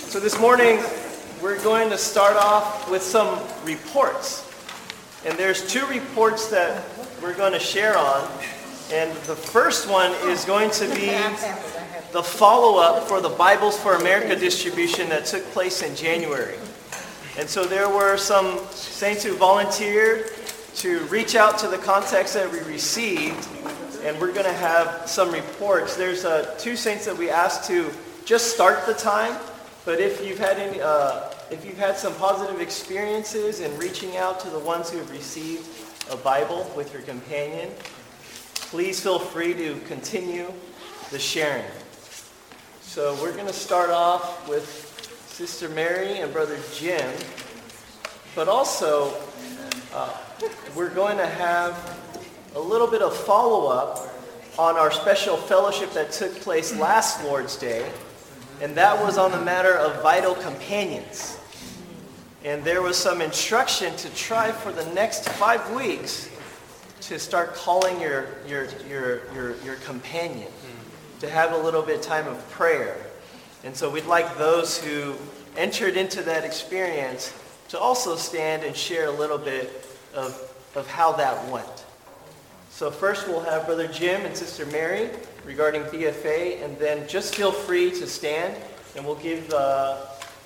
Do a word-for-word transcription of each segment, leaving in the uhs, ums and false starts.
So this morning, we're going to start off with some reports. And there's two reports that we're going to share on. And the first one is going to be the follow-up for the Bibles for America distribution that took place in January. And so there were some saints who volunteered to reach out to the contacts that we received. And we're going to have some reports. There's uh, two saints that we asked to just start the time. But if you've had any, uh, if you've had some positive experiences in reaching out to the ones who have received a Bible with your companion, please feel free to continue the sharing. So we're going to start off with Sister Mary and Brother Jim, but also uh, we're going to have a little bit of follow-up on our special fellowship that took place last Lord's Day. And that was on the matter of vital companions. And there was some instruction to try for the next five weeks to start calling your your your your, your companion, to have a little bit of time of prayer. And so we'd like those who entered into that experience to also stand and share a little bit of, of how that went. So first we'll have Brother Jim and Sister Mary regarding B F A, and then just feel free to stand, and we'll give, uh, uh,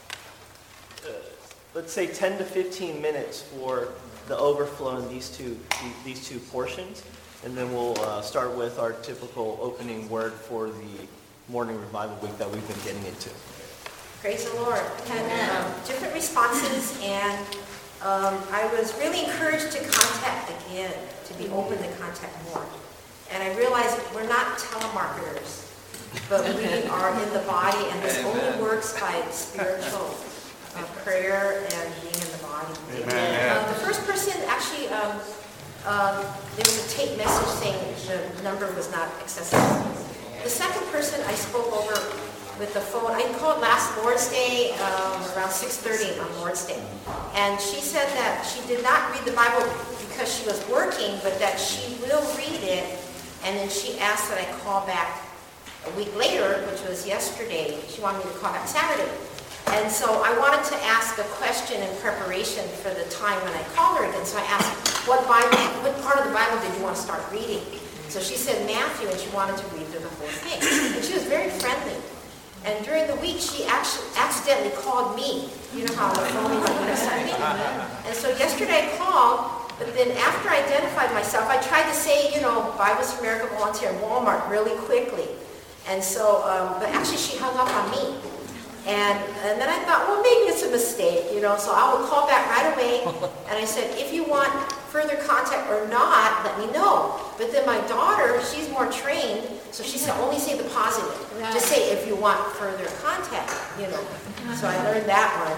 let's say, ten to fifteen minutes for the overflow in these two these two portions, and then we'll uh, start with our typical opening word for the morning revival week that we've been getting into. Praise the Lord. Had um, different responses, and um, I was really encouraged to contact again, to be open to contact more. And I realized we're not telemarketers, but we are in the body, and this only works by spiritual uh, prayer and being in the body. Amen. Uh, the first person actually, um, um, there was a tape message saying the number was not accessible. The second person I spoke over with the phone, I called last Lord's Day um, around six thirty on Lord's Day. And she said that she did not read the Bible because she was working, but that she will read it. And then she asked that I call back a week later, which was yesterday. She wanted me to call back Saturday. And so I wanted to ask a question in preparation for the time when I called her again. So I asked, what Bible, what part of the Bible did you want to start reading? So she said Matthew, and she wanted to read through the whole thing. And she was very friendly. And during the week, she actually accidentally called me. You know how the phone like when something. And so yesterday I called. But then after I identified myself, I tried to say, you know, Bibles for America volunteer in Walmart really quickly. And so, um, but actually she hung up on me. And, and then I thought, well, maybe it's a mistake, you know, so I will call back right away. And I said, if you want further contact or not, let me know. But then my daughter, she's more trained, so she said, only say the positive. Just say if you want further contact, you know. So I learned that one.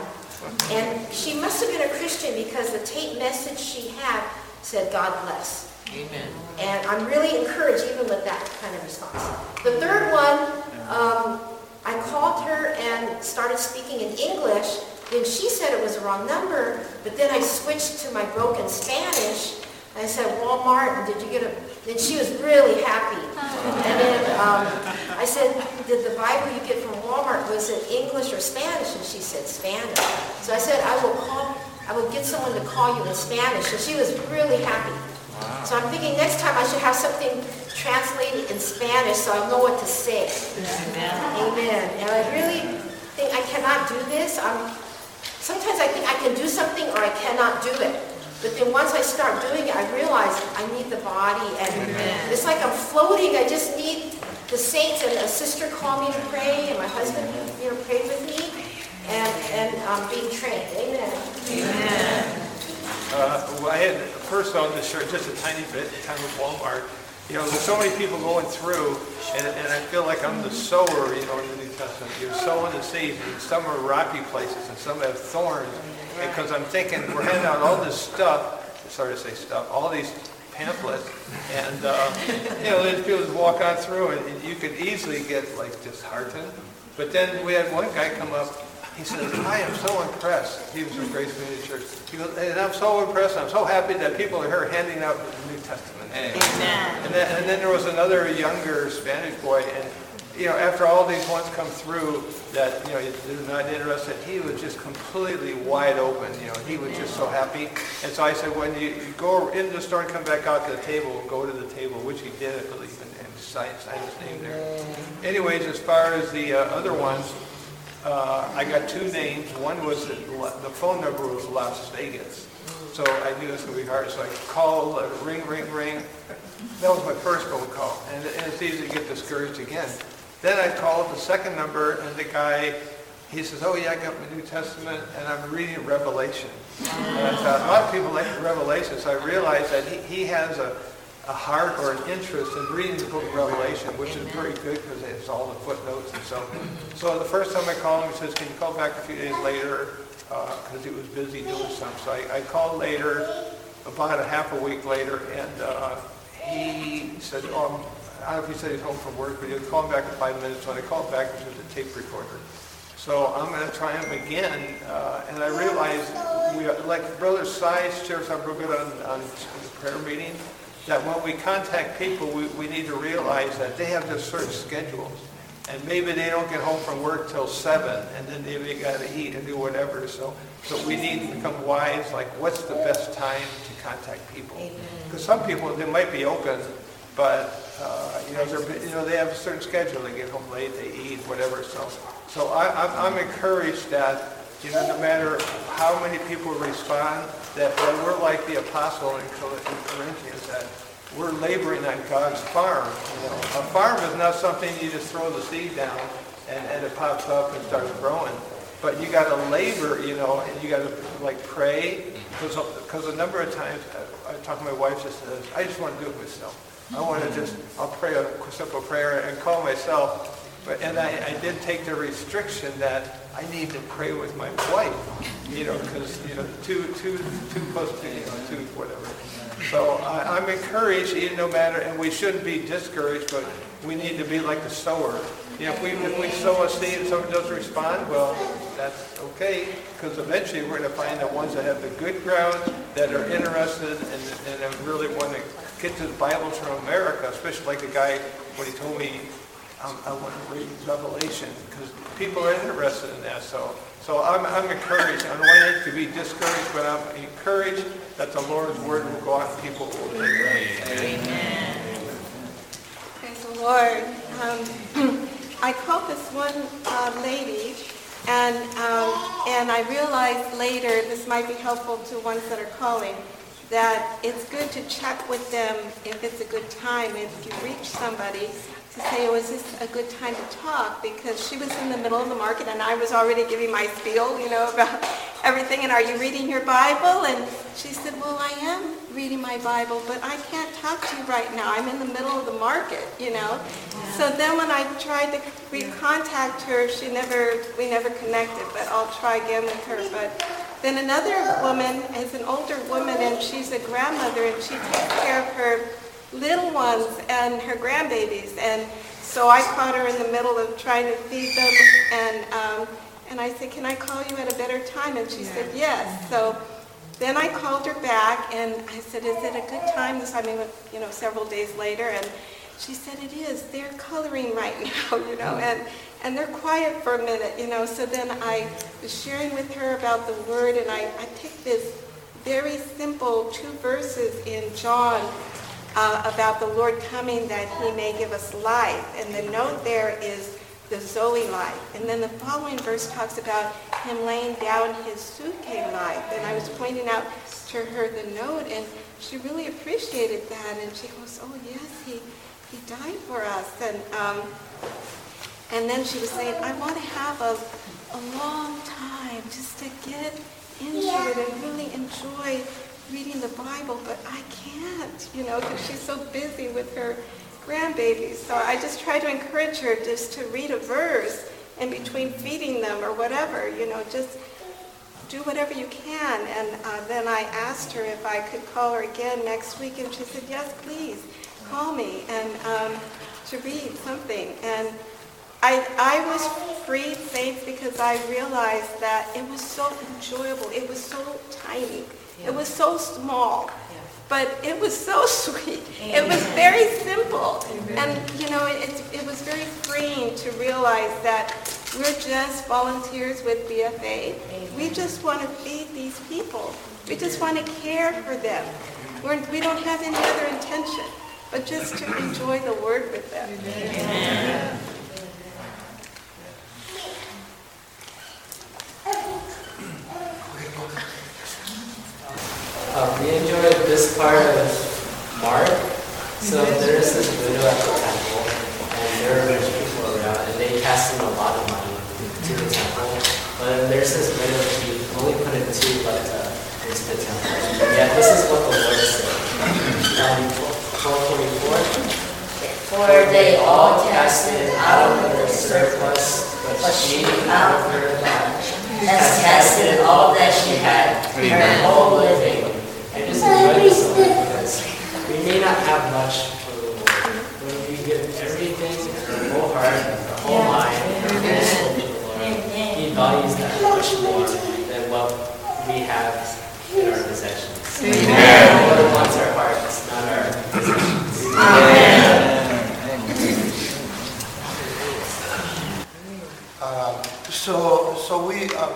And she must have been a Christian because the tape message she had said, God bless. Amen. And I'm really encouraged even with that kind of response. The third one, um, I called her and started speaking in English. Then she said it was the wrong number, but then I switched to my broken Spanish. I said, Walmart, and did you get a... Then she was really happy. And then um, I said, did the Bible you get from Walmart, was it English or Spanish? And she said, Spanish. So I said, I will call, I will get someone to call you in Spanish. And she was really happy. Wow. So I'm thinking next time I should have something translated in Spanish so I know what to say. Amen. Amen. And I really think I cannot do this. I'm, sometimes I think I can do something or I cannot do it. But then once I start doing it, I realize I need the body, and Amen. It's like I'm floating. I just need the saints, and a sister called me to pray, and my husband, you know, prayed with me, and and um, being trained. Amen. Amen. Uh, well, I had first on this shirt just a tiny bit, time with Walmart. You know, there's so many people going through, and, and I feel like I'm the sower, you know, in the New Testament. You're sowing the seeds, and some are rocky places, and some have thorns. Because I'm thinking, we're handing out all this stuff, sorry to say stuff, all these pamphlets, and, uh, you know, there's people just walk on through, and you could easily get, like, disheartened. But then we had one guy come up, he says, I am so impressed. He was from Grace Community Church. He goes, and I'm so impressed, I'm so happy that people are here handing out the New Testament. Amen. And then, and then there was another younger Spanish boy, and you know, after all these ones come through that, you know, they're not interested, he was just completely wide open, you know, he was just so happy. And so I said, when you, you go into the store and come back out to the table, go to the table, which he did, I believe, and, and sign, sign his name there. Anyways, as far as the uh, other ones, uh, I got two names. One was, the, the phone number was Las Vegas. So I knew it was going to be hard, so I called, uh, ring, ring, ring. That was my first phone call, and, and it's easy to get discouraged again. Then I called the second number, and the guy, he says, oh yeah, I got my New Testament, and I'm reading Revelation. And I thought, a lot of people like Revelation, so I realized that he, he has a, a heart or an interest in reading the book of Revelation, which is very good because it's all the footnotes and so on. So the first time I called him, he says, can you call back a few days later, because uh, he was busy doing something. So I, I called later, about a half a week later, and uh, he said, oh, I don't know if he said he's home from work, but he was calling back in five minutes. When I called back, it was a tape recorder. So I'm going to try him again, uh, and I realized, we, like Brother Sy shares our real good on, on the prayer meeting, that when we contact people, we, we need to realize that they have just certain schedules. And maybe they don't get home from work till seven, and then they, they got to eat and do whatever. So, so we need to become wise, like what's the best time to contact people? Because some people, they might be open, but uh, you know, they're, you know, they have a certain schedule. They get home late, they eat, whatever. So, so I, I'm, I'm encouraged that, you know, no matter how many people respond, that, that we're like the apostle in Corinthians, that we're laboring on God's farm. You know, a farm is not something you just throw the seed down and, and it pops up and starts growing. But you got to labor, you know, and you got to like pray, because because a number of times I, I talk to my wife, she says, I just want to do it myself. I want to just, I'll pray a simple prayer and call myself. But, and I, I did take the restriction that I need to pray with my wife, you know, because, you know, two, two, two plus two, you know, two, whatever. So I, I'm encouraged, even no matter, and we shouldn't be discouraged, but we need to be like the sower. You know, if we, if we sow a seed and someone doesn't respond, well, that's okay, because eventually we're going to find the ones that have the good ground, that are interested, and, and that really want to get to the Bible from America, especially like the guy when he told me, um, I want to read Revelation, because people are interested in that. So, so I'm, I'm encouraged. I don't want to be discouraged, but I'm encouraged that the Lord's word will go out and people will take it. Amen. Praise the Lord. Um, I called this one uh, lady, and um, and I realized later, this might be helpful to ones that are calling, that it's good to check with them if it's a good time. If you reach somebody, to say, was this a good time to talk? Because she was in the middle of the market, and I was already giving my spiel, you know, about everything. And are you reading your Bible? And she said, well, I am reading my Bible, but I can't talk to you right now. I'm in the middle of the market, you know. Yeah. So then when I tried to recontact her, she never, we never connected, but I'll try again with her. But then another woman is an older woman, and she's a grandmother, and she takes care of her little ones and her grandbabies. And so I caught her in the middle of trying to feed them, and um, and I said, can I call you at a better time? And she yeah. said yes. So then I called her back, and I said, is it a good time? This time, you know, several days later, and she said it is. They're coloring right now, you know, and and they're quiet for a minute, you know. So then I was sharing with her about the word, and I, I picked this very simple two verses in John uh, about the Lord coming that he may give us life. And the note there is the Zoe life. And then the following verse talks about him laying down his Suke life. And I was pointing out to her the note, and she really appreciated that. And she goes, oh yes, he he died for us. And um, and then she was saying, I want to have a, a long time just to get into yeah. it and really enjoy reading the Bible, but I can't, you know, because she's so busy with her grandbabies. So I just try to encourage her just to read a verse in between feeding them or whatever, you know, just do whatever you can. And uh, then I asked her if I could call her again next week, and she said, yes, please, call me, and um, to read something. And I, I was freed, Saints, because I realized that it was so enjoyable. It was so tiny. Yeah. It was so small. Yeah. But it was so sweet. Amen. It was very simple. Amen. And, you know, it, it was very freeing to realize that we're just volunteers with B F A. We just want to feed these people. We just want to care for them. We're, we don't have any other intention, but just to enjoy the word with them. Amen. Uh, we enjoyed this part of Mark. So there is this widow at the temple, and there are rich people around, and they cast in a lot of money to the temple. But then there's this widow, she only put in two left uh, into the temple. Yeah, this is what the Lord said. Um, twelve forty-four. For they all cast in out of their surplus, but she, out of her lack, has cast in all that she had, her whole living. I just enjoy this so much because we may not have much for the Lord. When we give everything, our whole heart, our whole mind, our whole soul to the Lord, He values that much more than what we have in our possessions. The Lord wants our hearts, not our possessions. Amen. Uh, so, so we uh,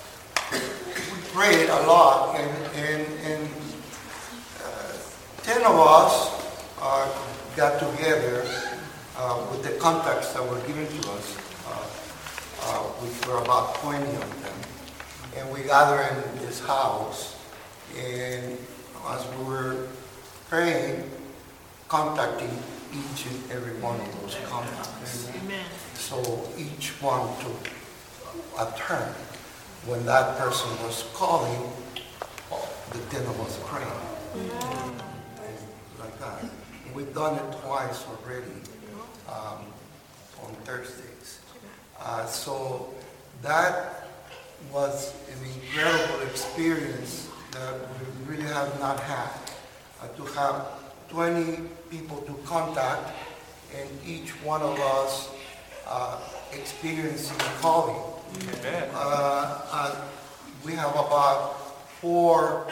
we prayed a lot, and and, and uh, ten of us uh, got together uh, with the contacts that were given to us, uh, uh, which were about twenty of them, and we gathered in this house, and as we were praying, contacting each and every one of those contacts. Amen. So each one took a turn. When that person was calling, the ten of us praying. Mm-hmm. Like that. And we've done it twice already um, on Thursdays. Uh, so that was an incredible experience that we really have not had. Uh, to have twenty people to contact, and each one of us uh, experiencing calling. Amen. Uh, uh, we have about four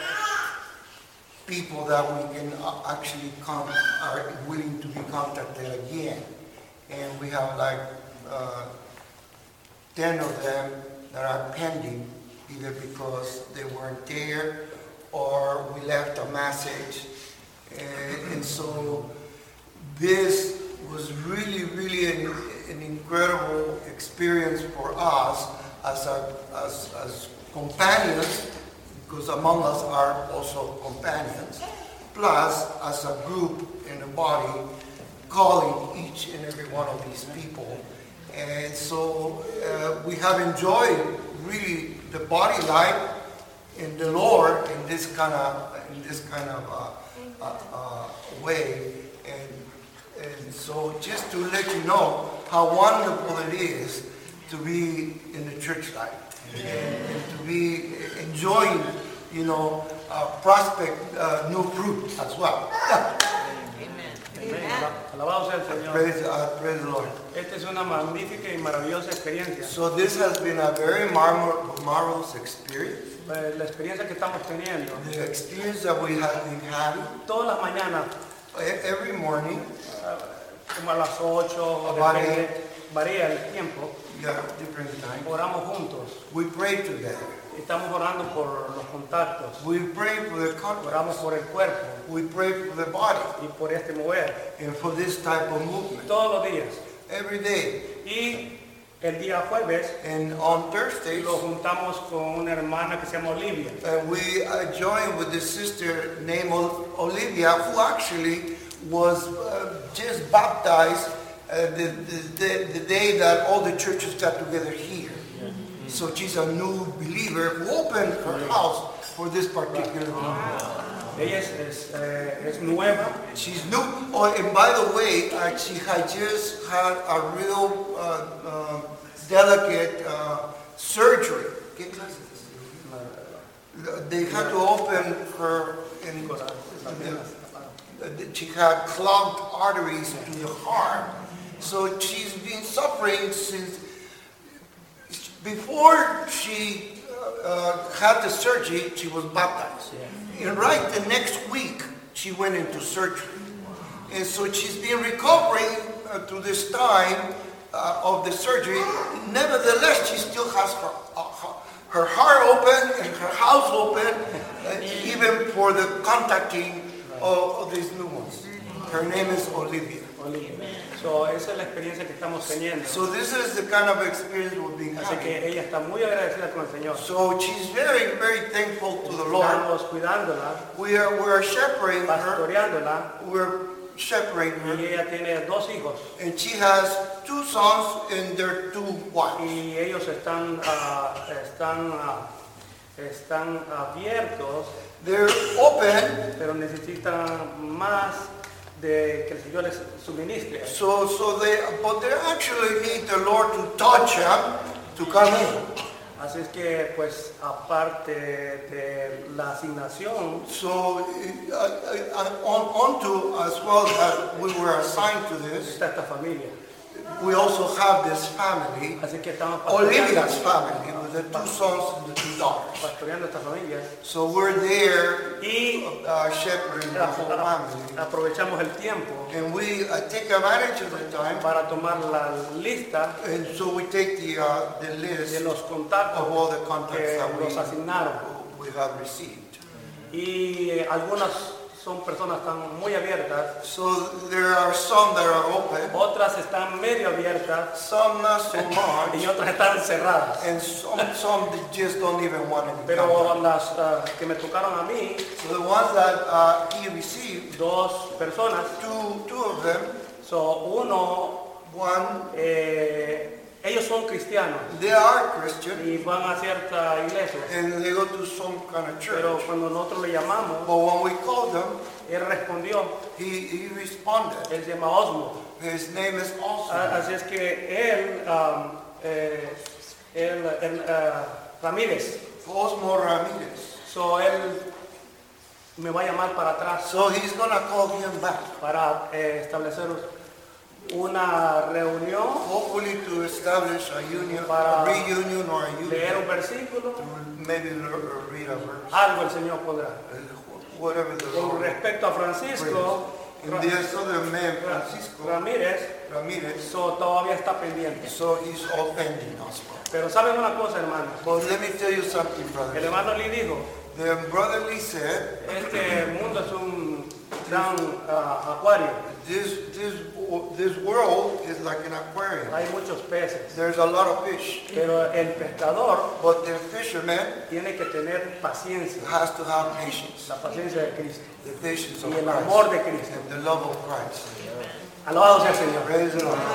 people that we can uh, actually come, are willing to be contacted again. And we have like uh, ten of them that are pending, either because they weren't there or we left a message. And, and so this was really, really an, an incredible experience for us as, a, as, as companions, because among us are also companions, plus as a group in a body calling each and every one of these people. And so uh, we have enjoyed really the body life in the Lord in this kind of in this kind of uh, uh, uh, way. And and so just to let you know how wonderful it is to be in the church life and, and to be enjoying, you know, uh, prospect uh, new fruit as well. Alabado sea el Señor. Praise, uh, praise the Lord. Esta es una magnífica y maravillosa experiencia. So this has been a very mar- marvelous experience. La experiencia que estamos teniendo. The experience that we have been having. Todas las mañanas. Every morning. Uh, como a las ocho, depende, varía el tiempo. Yeah, different time. Oramos juntos. We pray together. Estamos orando por los contactos. We pray for the contacts. Oramos por el cuerpo. We pray for the body. Y por este mover. And for this type of movement. Todos los días. Every day. Y el día jueves. And on Thursdays. Lo juntamos con una hermana que se llama Olivia. And we uh, joined with this sister named Olivia, who actually was uh, just baptized uh, the, the, the day that all the churches got together here. Mm-hmm. So she's a new believer who opened her house for this particular wow. Ella es, es, eh, es nueva. She's new. Oh, and by the way, uh, she had just had a real uh, uh, delicate uh, surgery. They had to open her in the, she had clogged arteries to the heart. So she's been suffering since before she uh, had the surgery. She was baptized, yeah. And right the next week she went into surgery, and so she's been recovering uh, uh, to this time uh, of the surgery, nevertheless, she still has her, uh, her, her heart open and her house open, uh, even for the contacting of, of these new ones. Her name is Olivia. So, esa es la experiencia que estamos teniendo. So this is the kind of experience we've been Así having. que ella está muy agradecida con el Señor. So she's very, very thankful to the Lord. Estamos cuidándola, We are, we are shepherding her. pastoreándola, We're shepherding y her. ella tiene dos hijos. And she has two sons and their two wives. Y ellos están, ah, están, ah, están abiertos, They're open, pero necesitan más de que el Señor les suministre. so so they but they actually need the Lord to touch them to come in. Así es que, pues, aparte de la asignación, So uh, uh, on onto as well that we were assigned to this, está esta familia. we also have this family, Así que estamos Olivia's pastoreando, family, with the two sons and the two daughters. pastoreando esta familia. So we're there Y uh, shepherding the whole family. aprovechamos el tiempo And we uh, take advantage of the time, para tomar la lista and so we take the, uh, the de list los contactos of all the contacts que that we, nos asignaron. we have received. Y eh, algunas son personas tan muy abiertas, So there are some that are open, otras están medio abiertas some not so much, y otras están cerradas. and some, some that just don't even want to Pero become. las ah, que me tocaron a mí, So the ones that uh, he received, dos personas, two, two of them, so uno, one, eh, ellos son cristianos they are Christian, y van a cierta iglesia, and they go to some kind of church. pero cuando nosotros le llamamos, But when we called him, él respondió, he, he responded. él se llama Osmo. His name is also. Ah, Así es que él, ah, eh, él, él, ah, Ramírez, Osmo Ramirez. so él me va a llamar para atrás So he's gonna call him back, para eh, establecer una reunión, hopefully to establish a union, Para a reunion or a leer un union, versículo, maybe l- read a verse, algo el Señor podrá. uh, whatever the Con Lord. respecto a Francisco And there's other man, Francisco Ramírez, Ramirez, so todavía está pendiente. so he's offending us. Pero saben una cosa, hermano, But let me tell you something, el brother. hermano Lee dijo, The brotherly said, este mundo es un gran ah, acuario, this, this, this world is like an aquarium. hay muchos peces, There's a lot of fish, pero el pescador but the fisherman tiene que tener paciencia, has to have patience, la paciencia de Cristo the patience of y el amor Christ, de Cristo. and the love of Christ. Alabado sea el Señor. Praise the Lord.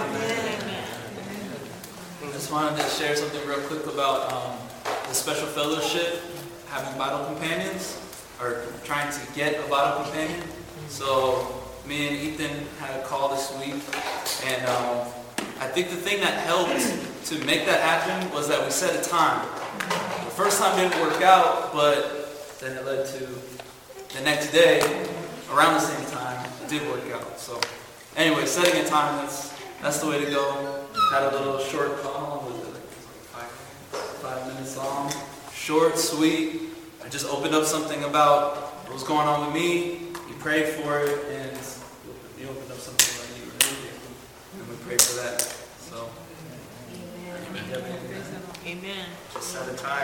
I just wanted to share something real quick about um, the special fellowship, having Bible companions, or trying to get a Bible companion. So me and Ethan had a call this week, and um, I think the thing that helped to make that happen was that we set a time. The first time didn't work out, but then it led to the next day, around the same time, it did work out. So anyway, setting a time, that's that's the way to go. Had a little short call, how long was it? Like five, five minutes long. Short, sweet. I just opened up something about what was going on with me. You prayed for it, and you opened up something about you were needing, and we prayed for that. So, Amen. Amen. Just at a time.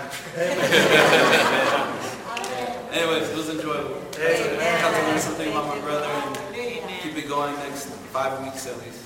Anyways, it was enjoyable. Amen. I got to learn something about my brother and keep it going next five weeks at least.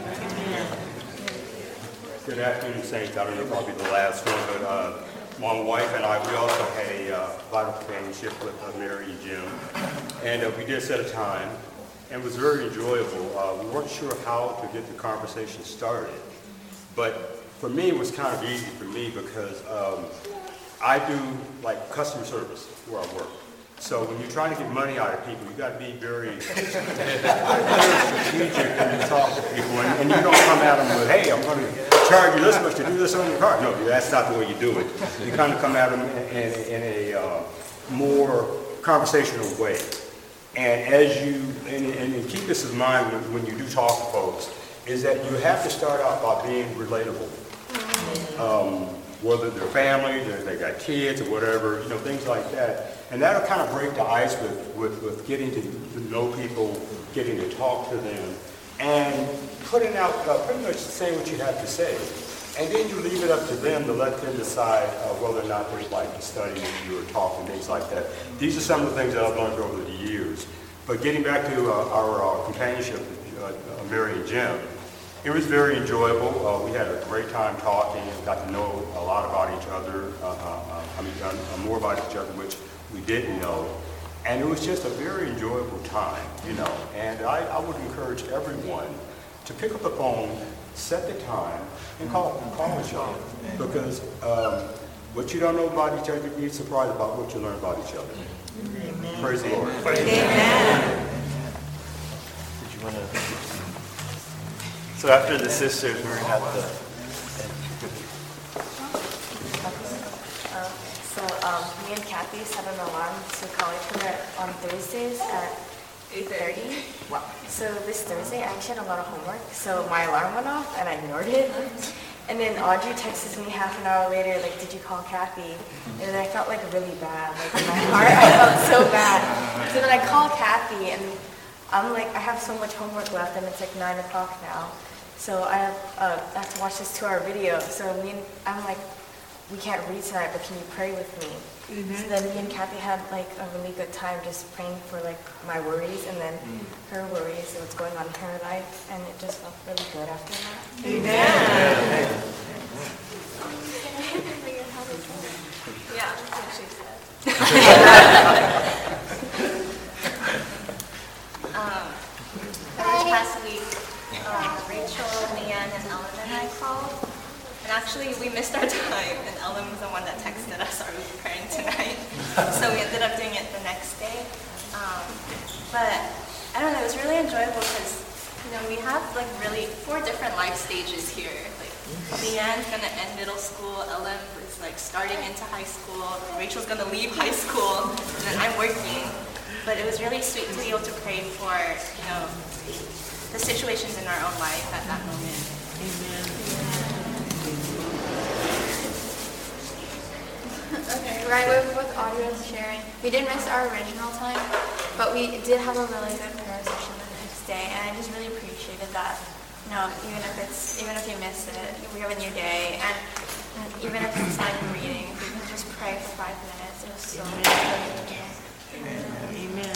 Good afternoon, Saints. I don't know if I'll be the last one, but uh, my wife and I, we also had a uh, vital companionship with uh, Mary and Jim. And uh, we did set a time, and it was very enjoyable. Uh, we weren't sure how to get the conversation started. But for me, it was kind of easy for me because um, I do like customer service where I work. So when you're trying to get money out of people, you got to be very, very strategic when you talk to people, and, and you don't come at them with, "Hey, I'm going to charge you this much to do this on your car." No, that's not the way you do it. You kind of come at them in, in, in a uh, more conversational way. And as you, and, and, and keep this in mind when, when you do talk to folks, is that you have to start out by being relatable. Um, whether they're family, they're, they got kids or whatever, you know, things like that. And that'll kind of break the ice with, with, with getting to, to know people, getting to talk to them. and putting out uh, pretty much saying what you have to say. And then you leave it up to them to let them decide uh, whether or not they'd like to study with you or talk and things like that. These are some of the things that I've learned over the years. But getting back to uh, our uh, companionship with uh, uh, Mary and Jim, it was very enjoyable. Uh, we had a great time talking, got to know a lot about each other, uh, uh, I mean, uh, more about each other, which we didn't know. And it was just a very enjoyable time, you know. And I, I would encourage everyone to pick up the phone, set the time, and call, call each other. Because um, what you don't know about each other, you'd be surprised about what you learn about each other. Amen. Praise the Lord. Amen. Did you want to? So after the sisters, we're going to have the... So um, me and Kathy set an alarm to college prep on Thursdays at eight thirty. Wow. So this Thursday, I actually had a lot of homework, so my alarm went off and I ignored it. And then Audrey texted me half an hour later, like, did you call Kathy? And then I felt like really bad, like in my heart, I felt so bad. So then I called Kathy and I'm like, I have so much homework left and it's like nine o'clock now. So I have, uh, I have to watch this two-hour video. So me and, I'm like, we can't read tonight, but can you pray with me? Mm-hmm. So then me and Kathy had like a really good time just praying for like my worries and then mm. her worries and what's going on in her life, and it just felt really good after that. Amen. Yeah, that's what she said. um, this past week, uh, Rachel, Leanne, and Ellen and I called. And actually, we missed our time, and Ellen was the one that texted us, are we praying tonight? So we ended up doing it the next day. Um, but, I don't know, it was really enjoyable because, you know, we have, like, really four different life stages here. Like, Leanne's going to end middle school, Ellen is, like, starting into high school, Rachel's going to leave high school, and then I'm working. But it was really sweet to be able to pray for, you know, the situations in our own life at that moment. Amen. Okay, right with what Audrey was sharing, we did miss our original time, but we did have a really good prayer session the next day, and I just really appreciated that. You know, even if it's even if you miss it, we have a new day, and, and even if it's not even reading, if we can just pray for five minutes, it was so good. Amen. Amen.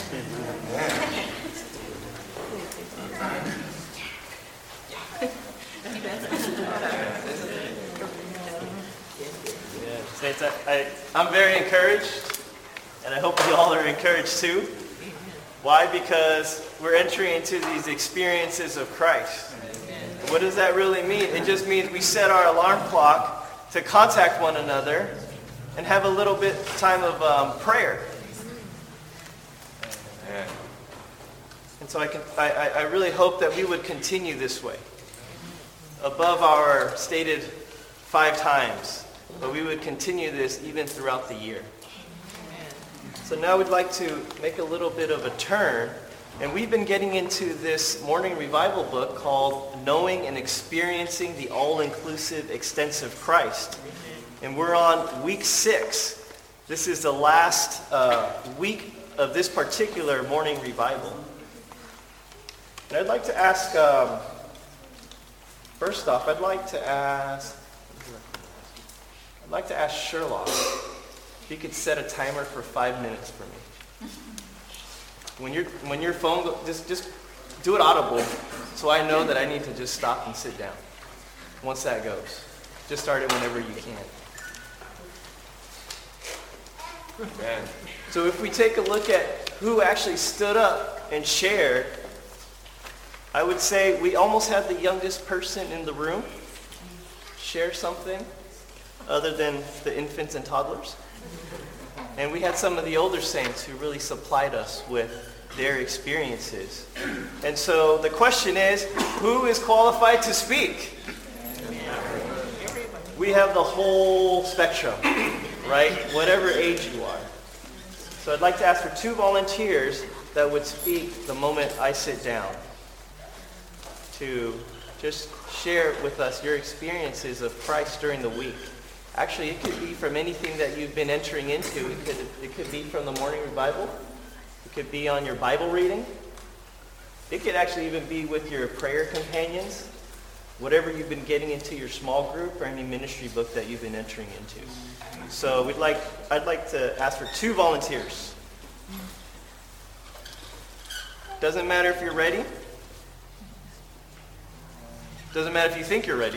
Saints, I, I, I'm very encouraged, and I hope you all are encouraged too. Why? Because we're entering into these experiences of Christ. What does that really mean? It just means we set our alarm clock to contact one another and have a little bit time of um, prayer. And so I, can, I, I really hope that we would continue this way, above our stated five times. But we would continue this even throughout the year. So now we'd like to make a little bit of a turn. And we've been getting into this morning revival book called Knowing and Experiencing the All-Inclusive Extensive Christ. And we're on week six. This is the last uh, week of this particular morning revival. And I'd like to ask, um, first off, I'd like to ask... I'd like to ask Sherlock if you could set a timer for five minutes for me. When your when your phone go, just just do it audible, so I know that I need to just stop and sit down. Once that goes, just start it whenever you can. Man. So if we take a look at who actually stood up and shared, I would say we almost had the youngest person in the room share something, other than the infants and toddlers. And we had some of the older saints who really supplied us with their experiences. And so the question is, who is qualified to speak? We have the whole spectrum, right? Whatever age you are. So I'd like to ask for two volunteers that would speak the moment I sit down to just share with us your experiences of Christ during the week. Actually, it could be from anything that you've been entering into. It could, it could be from the morning revival. It could be on your Bible reading. It could actually even be with your prayer companions, whatever you've been getting into your small group or any ministry book that you've been entering into. So we'd like, I'd like to ask for two volunteers. Doesn't matter if you're ready. Doesn't matter if you think you're ready.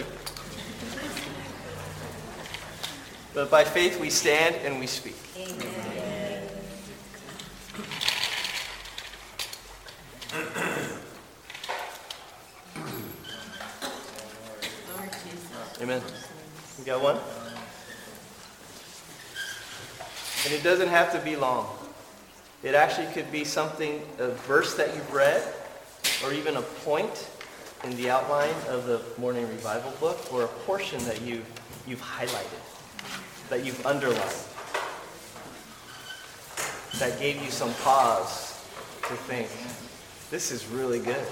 But by faith we stand and we speak. Amen. Amen. You got one? And it doesn't have to be long. It actually could be something, a verse that you've read, or even a point in the outline of the Morning Revival book, or a portion that you, you've highlighted, that you've underlined, that gave you some pause to think, this is really good.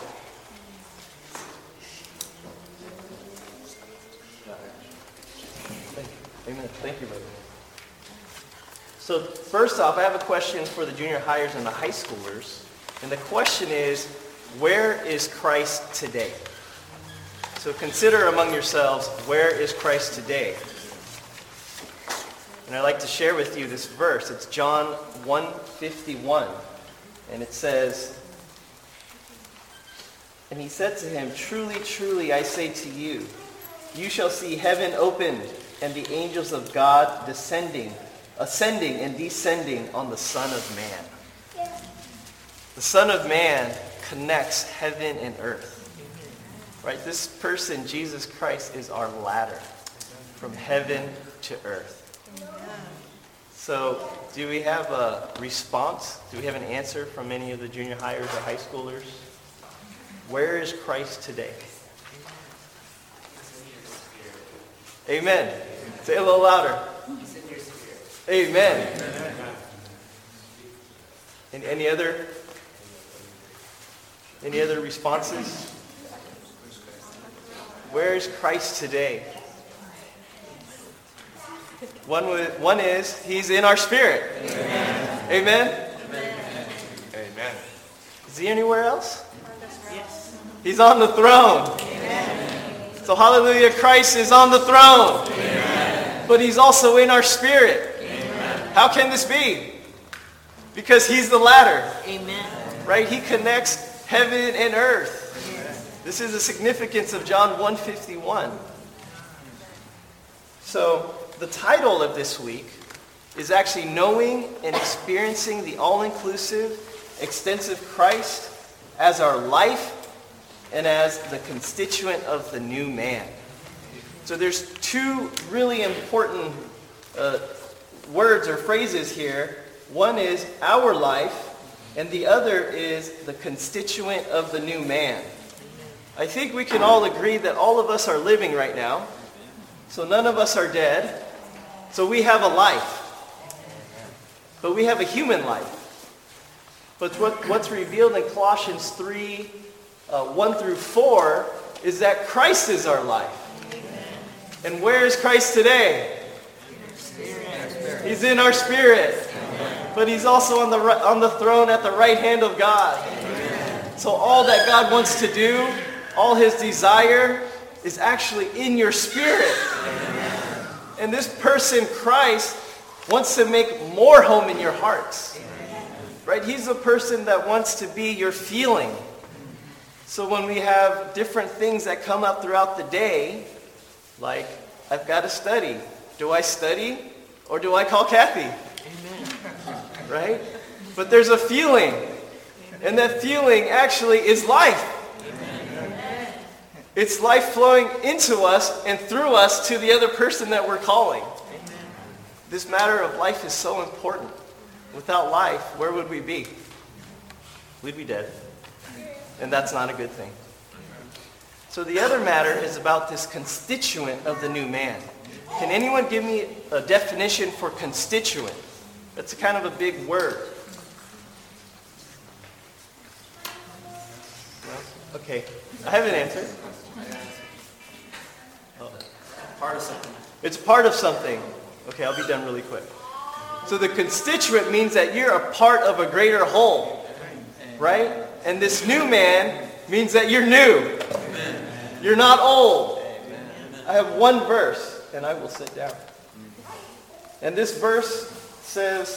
Thank you. Amen. Thank you, brother. So first off, I have a question for the junior hires and the high schoolers. And the question is, where is Christ today? So consider among yourselves, where is Christ today? And I'd like to share with you this verse. It's John one fifty-one. And it says, and he said to him, truly, truly, I say to you, you shall see heaven opened and the angels of God descending, ascending and descending on the Son of Man. The Son of Man connects heaven and earth. Right? This person, Jesus Christ, is our ladder from heaven to earth. So, do we have a response? Do we have an answer from any of the junior hires or high schoolers? Where is Christ today? Amen. Say it a little louder. Amen. And any other any other responses? Where is Christ today? One, one is, he's in our spirit. Amen. Amen? Amen. Amen. Is he anywhere else? Yes. He's on the throne. Amen. So hallelujah, Christ is on the throne. Amen. But he's also in our spirit. Amen. How can this be? Because he's the ladder. Amen. Right? He connects heaven and earth. Amen. This is the significance of John one fifty-one. So, the title of this week is actually Knowing and Experiencing the All-Inclusive, Extensive Christ as our life and as the constituent of the new man. So there's two really important uh, words or phrases here. One is our life, and the other is the constituent of the new man. I think we can all agree that all of us are living right now. So none of us are dead. So we have a life. But we have a human life. But what, what's revealed in Colossians three, uh, one through four, is that Christ is our life. And where is Christ today? He's in our spirit. But he's also on the, on the throne at the right hand of God. So all that God wants to do, all his desire, is actually in your spirit. And this person, Christ, wants to make more home in your hearts. Right? He's a person that wants to be your feeling. So when we have different things that come up throughout the day, like, I've got to study. Do I study or do I call Kathy? Amen. Right? But there's a feeling. And that feeling actually is life. It's life flowing into us and through us to the other person that we're calling. Amen. This matter of life is so important. Without life, where would we be? We'd be dead. And that's not a good thing. So the other matter is about this constituent of the new man. Can anyone give me a definition for constituent? That's a kind of a big word. No? Okay, I have an answer. Part of something. It's part of something. Okay, I'll be done really quick. So the constituent means that you're a part of a greater whole, right? And this new man means that you're new. Amen. You're not old. Amen. I have one verse, and I will sit down. And this verse says,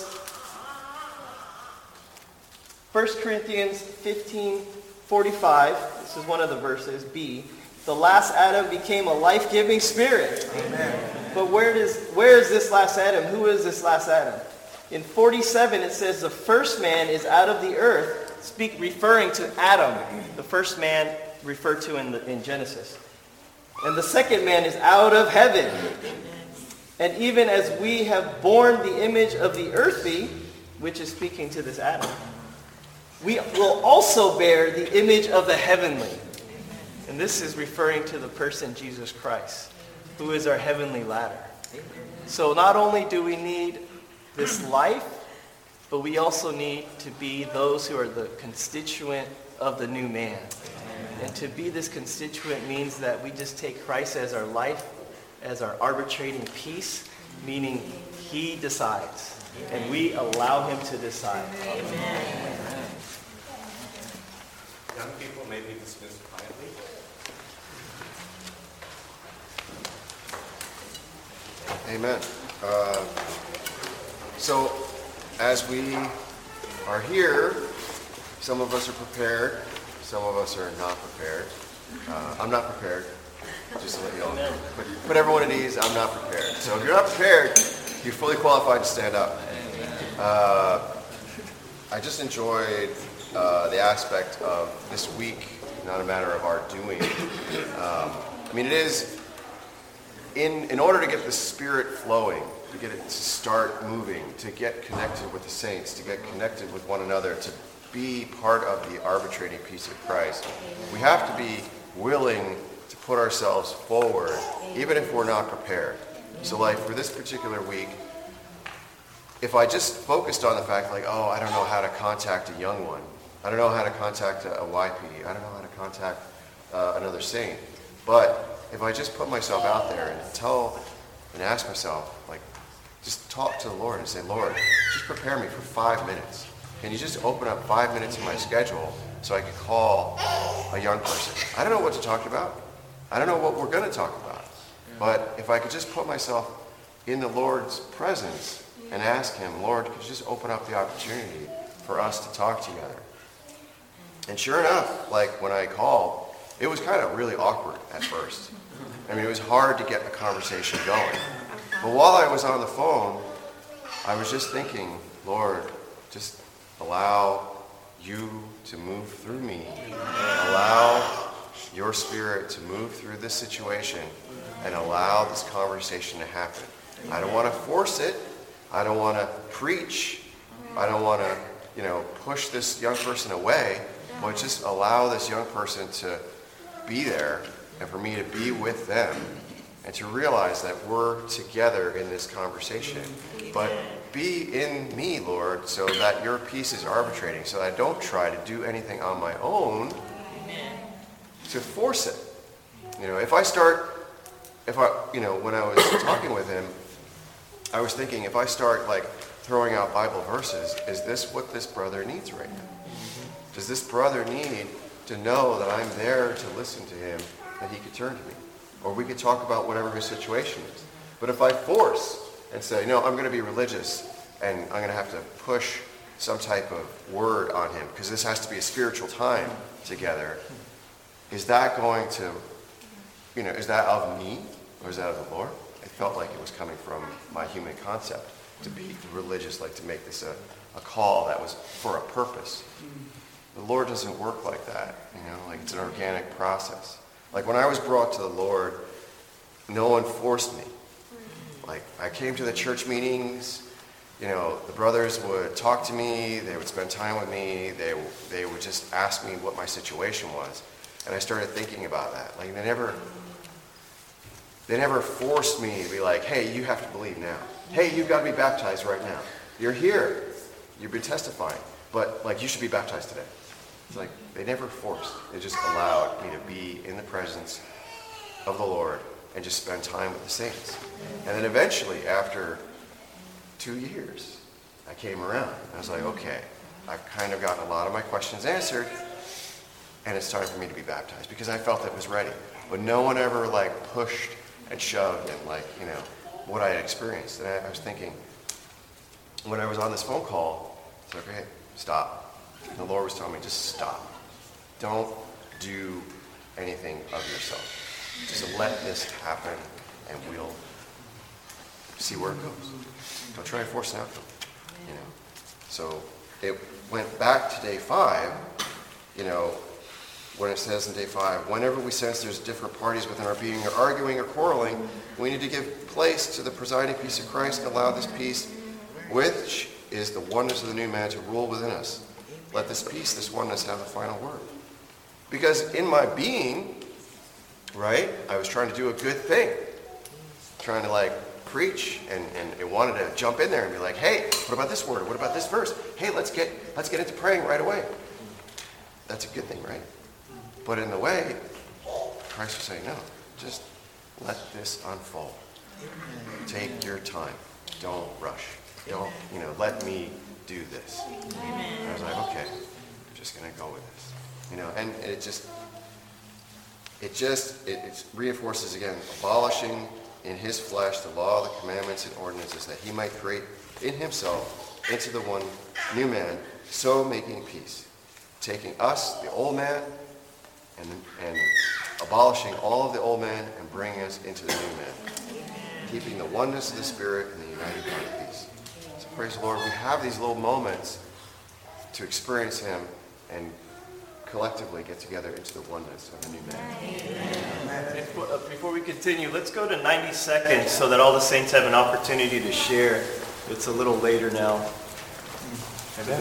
First Corinthians fifteen forty-five, this is one of the verses, B. The last Adam became a life-giving spirit. Amen. But where does where is this last Adam? Who is this last Adam? In forty-seven it says the first man is out of the earth, speak referring to Adam, the first man referred to in, the, in Genesis. And the second man is out of heaven. And even as we have borne the image of the earthly, which is speaking to this Adam, we will also bear the image of the heavenly. And this is referring to the person Jesus Christ, who is our heavenly ladder. So not only do we need this life, but we also need to be those who are the constituent of the new man. And to be this constituent means that we just take Christ as our life, as our arbitrating peace, meaning he decides. And we allow him to decide. Amen. Young people may be dismissed quietly. Amen. Uh, so, as we are here, some of us are prepared, some of us are not prepared. Uh, I'm not prepared, just to let you all know. But put everyone at ease, I'm not prepared. So if you're not prepared, you're fully qualified to stand up. Uh, I just enjoyed uh, the aspect of this week, not a matter of our doing. Um, I mean, it is, in, in order to get the Spirit flowing, to get it to start moving, to get connected with the saints, to get connected with one another, to be part of the arbitrating peace of Christ, we have to be willing to put ourselves forward, even if we're not prepared. So like for this particular week, if I just focused on the fact like, oh, I don't know how to contact a young one, I don't know how to contact a, a Y P, I don't know how to contact uh, another saint, but if I just put myself out there and tell and ask myself, like, just talk to the Lord and say, Lord, just prepare me for five minutes. Can you just open up five minutes in my schedule so I can call a young person? I don't know what to talk about. I don't know what we're going to talk about. But if I could just put myself in the Lord's presence and ask him, Lord, could you just open up the opportunity for us to talk together? And sure enough, like when I called, it was kind of really awkward at first. I mean, it was hard to get the conversation going. But while I was on the phone, I was just thinking, Lord, just allow you to move through me. Allow your Spirit to move through this situation and allow this conversation to happen. I don't want to force it. I don't want to preach. I don't want to, you know, push this young person away, but just allow this young person to be there and for me to be with them and to realize that we're together in this conversation. But be in me, Lord, so that your peace is arbitrating, so that I don't try to do anything on my own to force it. You know, if I start, if I, you know, when I was talking with him, I was thinking, if I start like throwing out Bible verses, is this what this brother needs right now? Does this brother need to know that I'm there to listen to him, that he could turn to me? Or we could talk about whatever his situation is. But if I force and say, no, I'm going to be religious and I'm going to have to push some type of word on him because this has to be a spiritual time together, is that going to, you know, is that of me or is that of the Lord? It felt like it was coming from my human concept to be religious, like to make this a, a call that was for a purpose. The Lord doesn't work like that, you know, like it's an organic process. Like when I was brought to the Lord, no one forced me. Like I came to the church meetings, you know, the brothers would talk to me, they would spend time with me, they they would just ask me what my situation was. And I started thinking about that. Like they never they never forced me to be like, hey, you have to believe now. Hey, you've got to be baptized right now. You're here. You've been testifying. But like you should be baptized today. It's like they never forced. They just allowed me to be in the presence of the Lord and just spend time with the saints. And then eventually, after two years, I came around. I was like, okay, I've kind of gotten a lot of my questions answered. and it's time for me to be baptized because I felt it was ready. But no one ever like pushed and shoved and like, you know, what I had experienced. And I, I was thinking, when I was on this phone call, it's like, okay, stop. And the Lord was telling me, just stop. Don't do anything of yourself. Just let this happen and we'll see where it goes. Don't try to force an outcome, you know. So it went back to day five, you know, when it says in day five, whenever we sense there's different parties within our being or arguing or quarreling, we need to give place to the presiding peace of Christ and allow this peace, which is the oneness of the new man, to rule within us. Let this peace, this oneness, have the final word. Because in my being, right, I was trying to do a good thing. Trying to like preach and, and it wanted to jump in there and be like, hey, what about this word? Or what about this verse? Hey, let's get let's get into praying right away. That's a good thing, right? But in the way, Christ was saying, no, just let this unfold. Take your time. Don't rush. Don't, you know, let me do this. And I was like, okay, I'm just going to go with this. You know, and it just, it just, it, it reinforces again, abolishing in his flesh the law, the commandments, and ordinances, that he might create in himself into the one new man, so making peace, taking us, the old man, and, and abolishing all of the old man and bringing us into the new man, keeping the oneness of the Spirit and the united bond of peace. So praise the Lord, we have these little moments to experience him and collectively get together into the oneness of the new man. Before, uh, before we continue, let's go to ninety seconds so that all the saints have an opportunity to share. It's a little later now. Amen.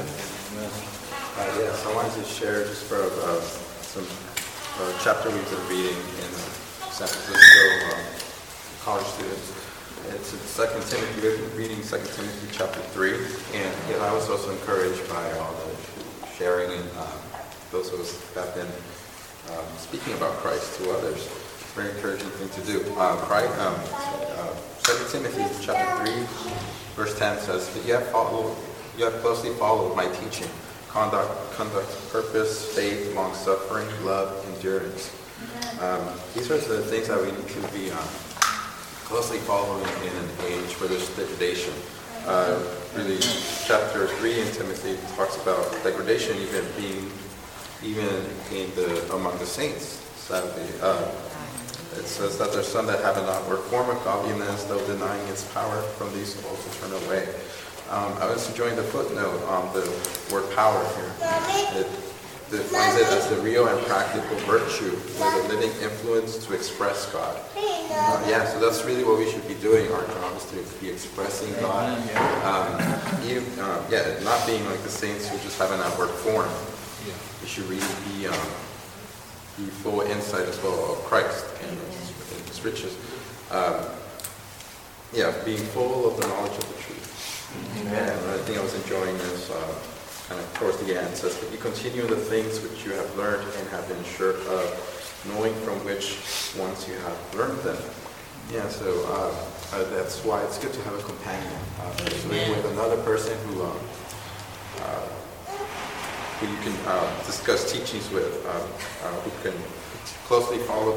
Uh, yes, I wanted to share just for uh, some uh, chapter we've been reading in San Francisco, um, college students. It's in Second Timothy, we've been reading Second Timothy chapter three, and you know, I was also encouraged by all the sharing and um, those of us that have been um, speaking about Christ to others. It's a very encouraging thing to do. Uh, Christ, um, uh, Second Timothy chapter three, verse ten says, "But you have followed, you have closely followed my teaching, conduct, conduct, purpose, faith, long-suffering, love, endurance." Um, these are the things that we need to be um, closely following in an age where there's degradation. Uh, really, chapter three in Timothy talks about degradation even being even in the among the saints. Sadly, uh, it says that there's some that have an outward form of godliness, though denying its power. From these also turn away. Um, I was enjoying the footnote on the word power here. It defines it as the real and practical virtue with a living influence to express God. Uh, yeah, so that's really what we should be doing. Our job is to be expressing God. Um, even, uh, yeah, not being like the saints who just have an outward form. We should really be, um, be full insight as well of Christ and his, his riches. Um, yeah, being full of the knowledge of the truth. Amen. And I think I was enjoying this uh, kind of towards the end. It says, "But you continue the things which you have learned and have been sure of, knowing from which ones you have learned them." Yeah, so uh, uh, that's why it's good to have a companion, uh, especially with another person who um, uh, who you can uh, discuss teachings with, um, uh, who can closely follow,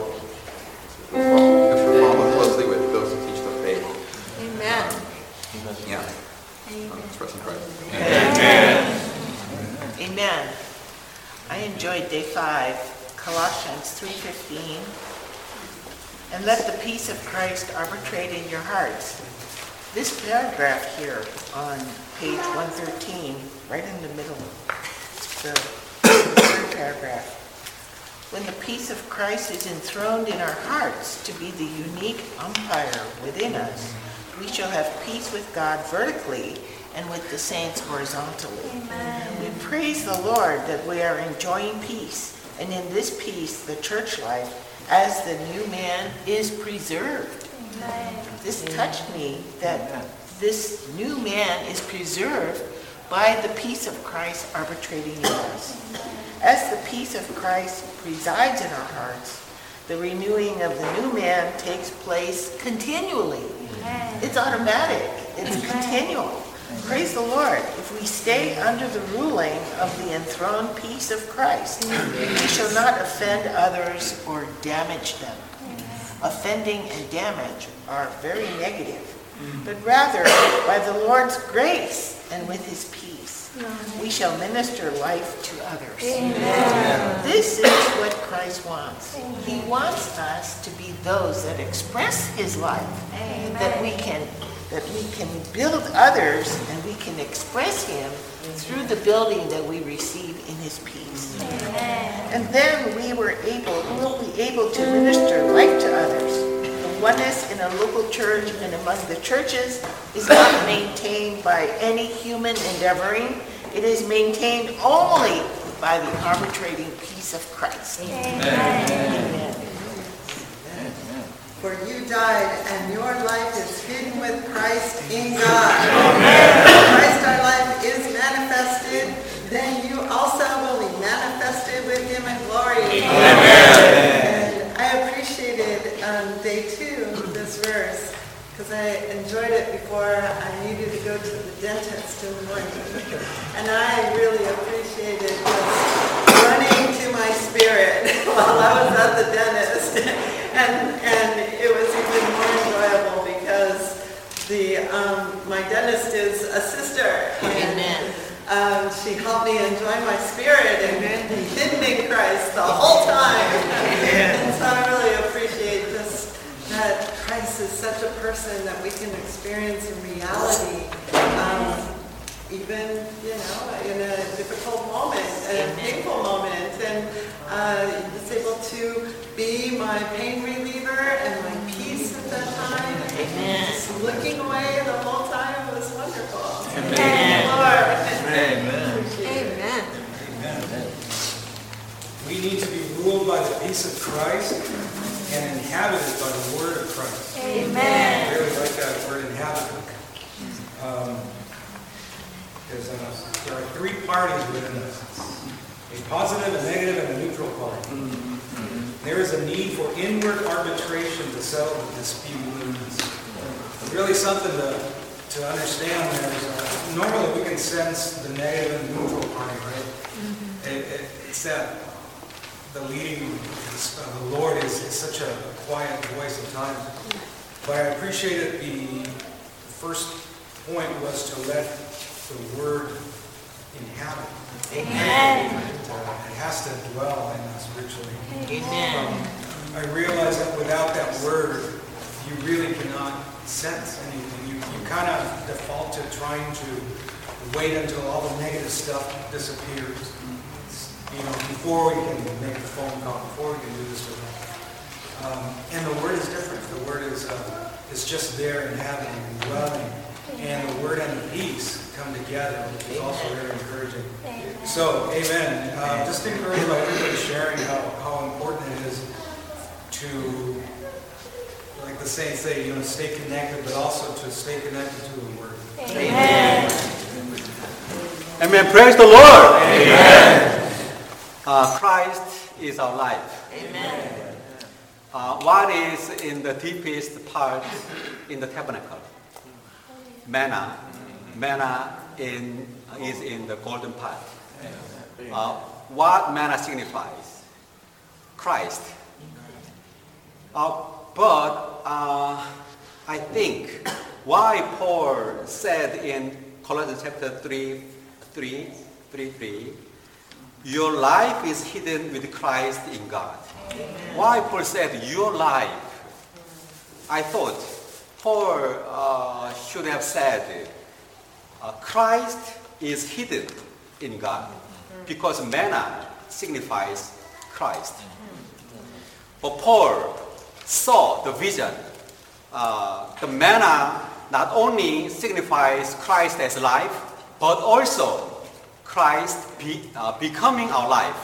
follow, follow closely with those who teach the faith. Amen. Um, yeah. Um, expressing Christ. Amen. Amen. I enjoyed day five, Colossians three fifteen. "And let the peace of Christ arbitrate in your hearts." This paragraph here on page one thirteen, right in the middle, the third paragraph. "When the peace of Christ is enthroned in our hearts to be the unique umpire within us, we shall have peace with God vertically and with the saints horizontally." Amen. We praise the Lord that we are enjoying peace, and in this peace, the church life as the new man is preserved. Amen. This touched me that this new man is preserved by the peace of Christ arbitrating in us. As the peace of Christ presides in our hearts, the renewing of the new man takes place continually. It's automatic. It's continual. Praise the Lord. If we stay under the ruling of the enthroned peace of Christ, we shall not offend others or damage them. Offending and damage are very negative, but rather by the Lord's grace and with his peace, we shall minister life to others. Amen. This is what Christ wants. He wants us to be those that express his life, Amen. that we can that we can build others and we can express him through the building that we receive in his peace. Amen. And then we were able, we'll be able to minister life to others. The oneness in a local church and among the churches is not maintained by any human endeavoring. It is maintained only by the arbitrating peace of Christ. Amen. Amen. For you died, and your life is hidden with Christ in God. Amen. When Christ our life is manifested, then you also will be manifested with him in glory. Amen. And I appreciated um, day two, this verse, because I enjoyed it before I needed to go to the dentist in the morning. And I really appreciated just running to my spirit while I was at the dentist. And, and it was even more enjoyable because the um, my dentist is a sister. And Amen. Um, she helped me enjoy my spirit and be hidden in Christ the whole time. And so I really appreciate just that Christ is such a person that we can experience in reality. Um, even, you know, in a difficult moment, a painful moment, and uh, he's able to be my pain reliever and my peace at that time. Amen. Just looking away the whole time was wonderful. Amen. Thank you, Lord. Amen. Amen. Amen. We need to be ruled by the peace of Christ and inhabited by the word of Christ. Amen. I really like that word, inhabited. Um, There's a, there are three parties within us. A positive, a negative, and a neutral party. Mm-hmm. There is a need for inward arbitration to settle the dispute. It's really something to, to understand. There's a, normally we can sense the negative and the neutral party, right? Mm-hmm. It, it, it's that the leading of the Lord is, is such a quiet voice at times. But I appreciated the, the first point was to let the word inhabit. Amen. And, uh, it has to dwell in us richly. Amen. Um, I realize that without that word, you really cannot sense anything. You, you kind of default to trying to wait until all the negative stuff disappears. You know, before we can make a phone call, before we can do this or that. Um, and the word is different. The word is uh, is just there inhabiting and dwelling. And the word and the peace come together, which is also very encouraging. Amen. So, amen. Uh, just encouraged by everybody sharing how, how important it is to, like the saints say, you know, stay connected, but also to stay connected to the word. Amen. Amen. Praise the Lord. Amen. Uh, Christ is our life. Amen. Uh, what is in the deepest part in the tabernacle? Manna. Manna in, is in the golden pot. Uh, what manna signifies? Christ. Uh, but uh, I think why Paul said in Colossians chapter three, three, three, three, your life is hidden with Christ in God. Amen. Why Paul said your life? I thought Paul uh, should have said, uh, Christ is hidden in God, because manna signifies Christ. But Paul saw the vision. Uh, the manna not only signifies Christ as life, but also Christ be, uh, becoming our life.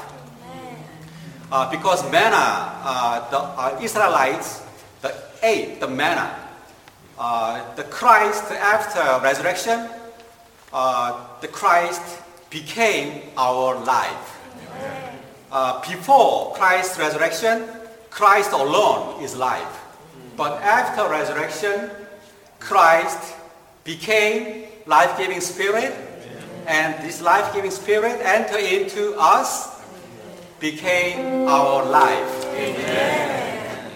Uh, because manna, uh, the uh, Israelites, the ate the manna. Uh, the Christ after resurrection, uh, the Christ became our life. Uh, before Christ's resurrection, Christ alone is life. But after resurrection, Christ became life-giving spirit, and this life-giving spirit entered into us, became our life. Amen.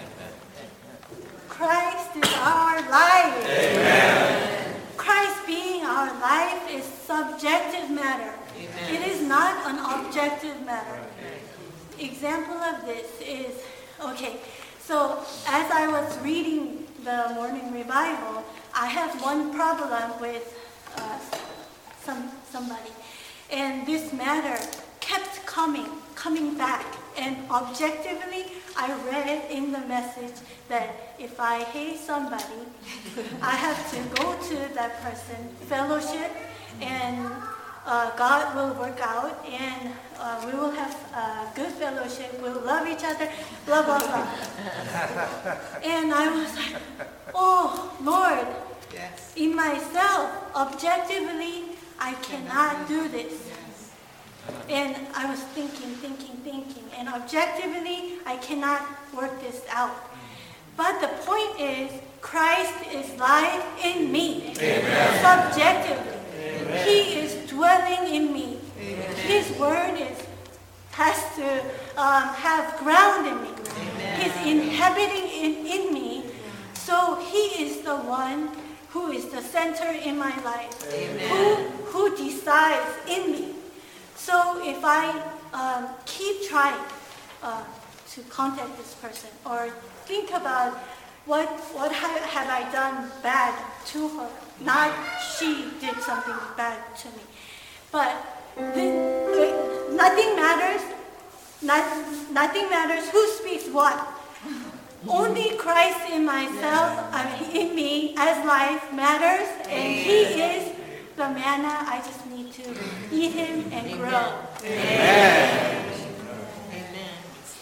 Christ is our life. Amen. Christ being our life is subjective matter. Amen. It is not an objective matter. Example of this is, okay, so as I was reading the morning revival, I have one problem with uh, some somebody, and this matter kept coming, coming back. And objectively, I read in the message that if I hate somebody, I have to go to that person, fellowship, and uh, God will work out, and uh, we will have uh, good fellowship, we'll love each other, blah, blah, blah. And I was like, oh, Lord, yes. In myself, objectively, I cannot do this. And I was thinking, thinking, thinking, and objectively, I cannot work this out. But the point is, Christ is life in me. Amen. Subjectively. Amen. He is dwelling in me. Amen. His word is has to um, have ground in me. Amen. He's inhabiting in, in me. So he is the one who is the center in my life. Amen. Who, who decides in me. So if I um, keep trying uh, to contact this person or think about what what ha- have I done bad to her, not she did something bad to me, but the, uh, nothing matters. Not, nothing matters who speaks what. Only Christ in myself, I mean, in me as life matters, and He is the manna. I just need to eat Him and grow. Amen. Amen.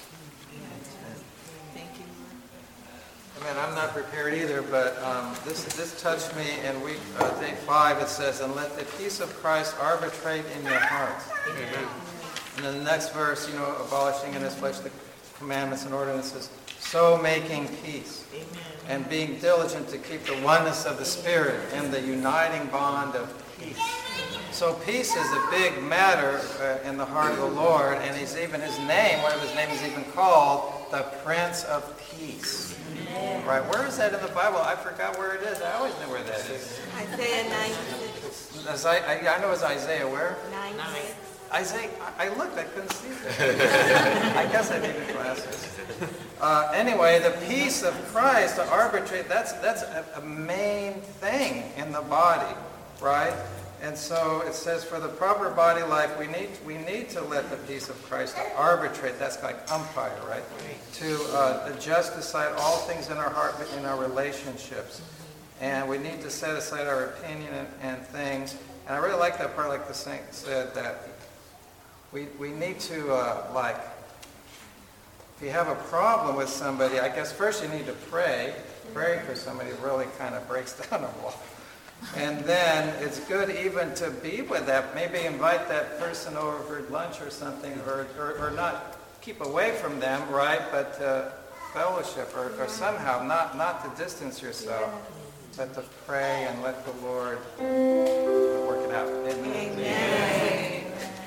Thank you. Amen. I'm not prepared either, but um, this this touched me in week uh, day five. It says, "And let the peace of Christ arbitrate in your hearts." Amen. And then the next verse, you know, abolishing in His flesh the commandments and ordinances, so making peace. Amen. And being diligent to keep the oneness of the Spirit and the uniting bond of peace. So peace is a big matter uh, in the heart of the Lord, and He's even His name, one of His names is even called the Prince of Peace. Amen. Right? Where is that in the Bible? I forgot where it is. I always know where that is. Isaiah nine six. Isaiah, I know it's Isaiah. Where? nine six. Isaiah, I looked, I couldn't see that. I guess I needed glasses. Uh, anyway, the peace of Christ to arbitrate, that's that's a, a main thing in the body, right? And so it says for the proper body life, we need we need to let the peace of Christ arbitrate. That's like umpire, right? To uh, adjust aside all things in our heart, in our relationships. And we need to set aside our opinion and, and things. And I really like that part, like the saint said, that we we need to, uh, like, if you have a problem with somebody, I guess first you need to pray. Pray for somebody who really kind of breaks down a wall. And then it's good even to be with that. Maybe invite that person over for lunch or something, or, or, or not keep away from them, right? But uh, fellowship, or, or somehow not, not to distance yourself, but to pray and let the Lord work it out. Amen. Amen.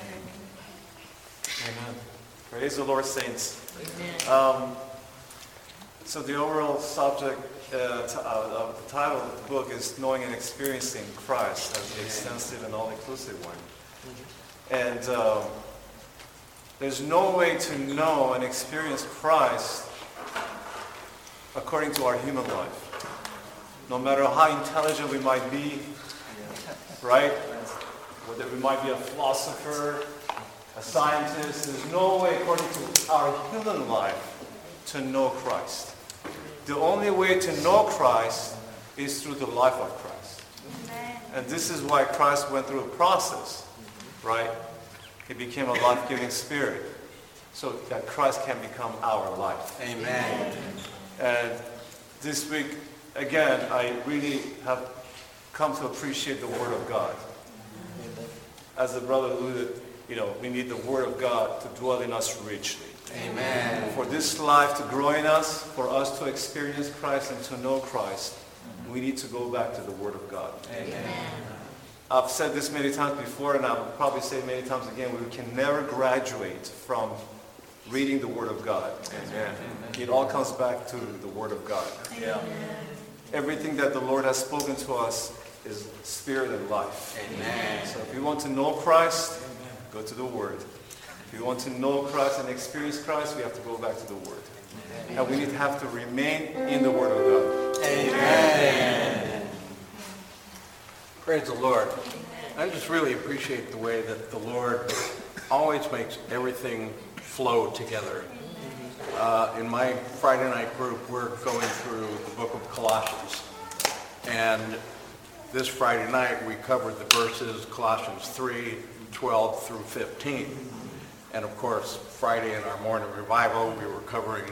Amen. Praise the Lord, saints. Um, so the overall subject uh, t- uh, of the title of the book is Knowing and Experiencing Christ as the extensive and all-inclusive one. And um, there's no way to know and experience Christ according to our human life. No matter how intelligent we might be, right? Whether we might be a philosopher, a scientist, there's no way according to our human life to know Christ. The only way to know Christ is through the life of Christ. Amen. And this is why Christ went through a process, right? He became a life-giving spirit so that Christ can become our life. Amen. And this week, again, I really have come to appreciate the Word of God. As the brother alluded, you know, we need the Word of God to dwell in us richly. Amen. For this life to grow in us, for us to experience Christ and to know Christ, we need to go back to the Word of God. Amen. I've said this many times before, and I'll probably say it many times again, we can never graduate from reading the Word of God. Amen. It all comes back to the Word of God. Yeah. Everything that the Lord has spoken to us is spirit and life. Amen. So if you want to know Christ, go to the Word. If you want to know Christ and experience Christ, we have to go back to the Word. And we need to have to remain in the Word of God. Amen. Praise the Lord. I just really appreciate the way that the Lord always makes everything flow together. Uh, in my Friday night group, we're going through the book of Colossians. And this Friday night, we covered the verses Colossians three, twelve through fifteen. And of course, Friday in our morning revival, we were covering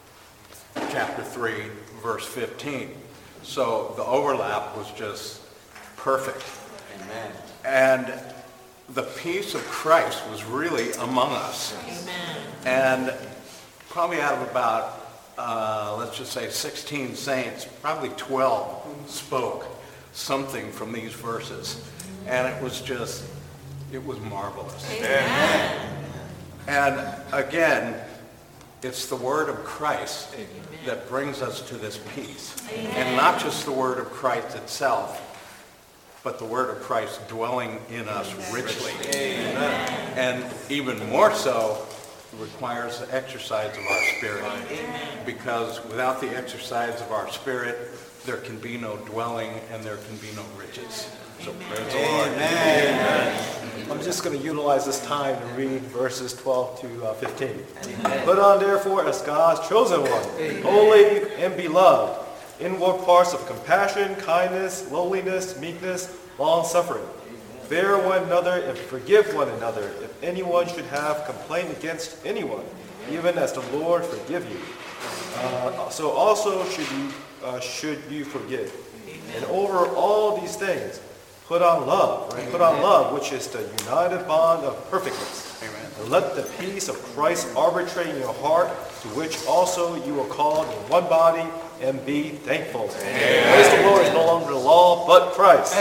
chapter three, verse fifteen. So the overlap was just perfect. Amen. And the peace of Christ was really among us. Amen. And probably out of about, uh, let's just say sixteen saints, probably twelve spoke something from these verses. And it was just, it was marvelous. Amen. And again, it's the word of Christ that brings us to this peace. Amen. And not just the word of Christ itself, but the word of Christ dwelling in us richly. Amen. And even more so, requires the exercise of our spirit. Amen. Because without the exercise of our spirit, there can be no dwelling and there can be no riches. So praise the Lord. Amen. I'm just going to utilize this time to read verses twelve to fifteen. Amen. Put on therefore as God's chosen one, Amen. Holy and beloved, inward parts of compassion, kindness, lowliness, meekness, long-suffering. Bear one another and forgive one another if anyone should have complaint against anyone, even as the Lord forgive you. Uh, so also should you, uh, should you forgive. And over all these things, put on love, right? Put on love, which is the united bond of perfectness. Amen. And let the peace of Christ arbitrate in your heart, to which also you are called in one body, and be thankful. Amen. Praise the Lord is no longer the law, but Christ.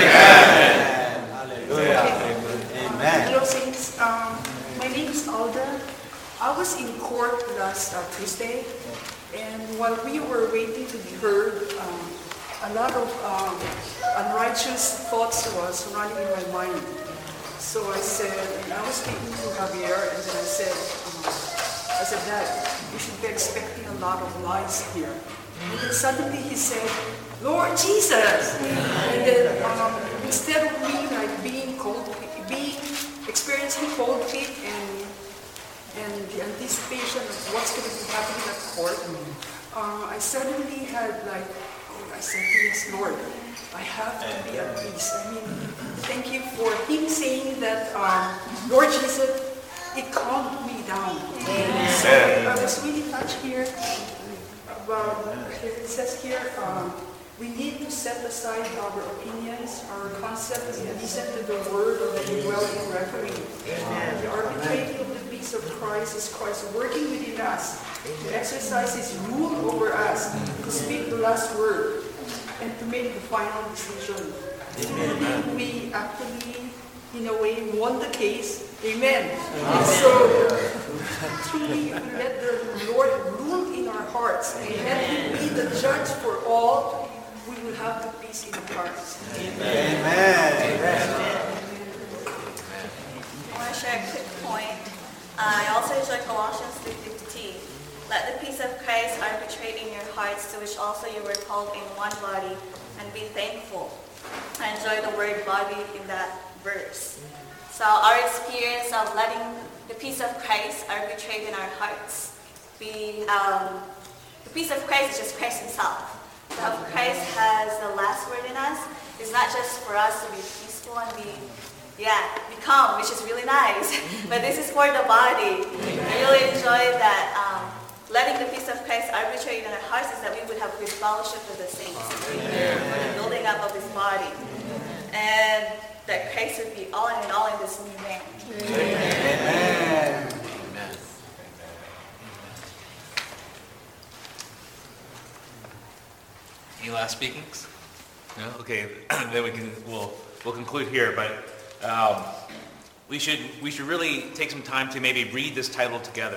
Amen. Hallelujah. Amen. Hello, saints. Um, my name is Alda. I was in court last uh, Tuesday, and while we were waiting to be heard, um, a lot of um, unrighteous thoughts was running in my mind. So I said, and I was speaking to Javier, and then I said, um, I said, Dad, you should be expecting a lot of lies here. And then suddenly he said, Lord Jesus! And then um, instead of me like being cold, being experiencing cold feet and and the anticipation of what's going to be happening at court, uh, I suddenly had like, oh, I said, yes, Lord, I have to be at peace. I mean, thank you for him saying that, um, Lord Jesus, it calmed me down. Amen. So I was really touched here. About, it says here, um, we need to set aside our opinions, our concepts, and listen to the word of the indwelling referee. And the arbitrating of the peace of Christ is Christ working within us to exercise his rule over us, to speak the last word, and to make the final decision. And we actually, in a way, won the case. Amen. Amen. So, truly, let the Lord rule in our hearts, and let him be the judge for all. We will have the peace in our hearts. Amen. Amen. Amen. I want to share a quick point. Uh, I also enjoy Colossians three fifteen. Let the peace of Christ arbitrate in your hearts, to which also you were called in one body, and be thankful. I enjoy the word body in that verse. So our experience of letting the peace of Christ arbitrate in our hearts. Be, um, the peace of Christ is just Christ himself. The love of Christ has the last word in us. It's not just for us to be peaceful and be, yeah, be calm, which is really nice. But this is for the body. I really enjoy that um, letting the peace of Christ arbitrate in our hearts is that we would have good fellowship with the saints. For the building up of his body. And that Christ would be all in all in this new man. Amen. Amen. Any last speakings? No? Okay, then we can, we'll we'll conclude here, but um, we should we should really take some time to maybe read this title together.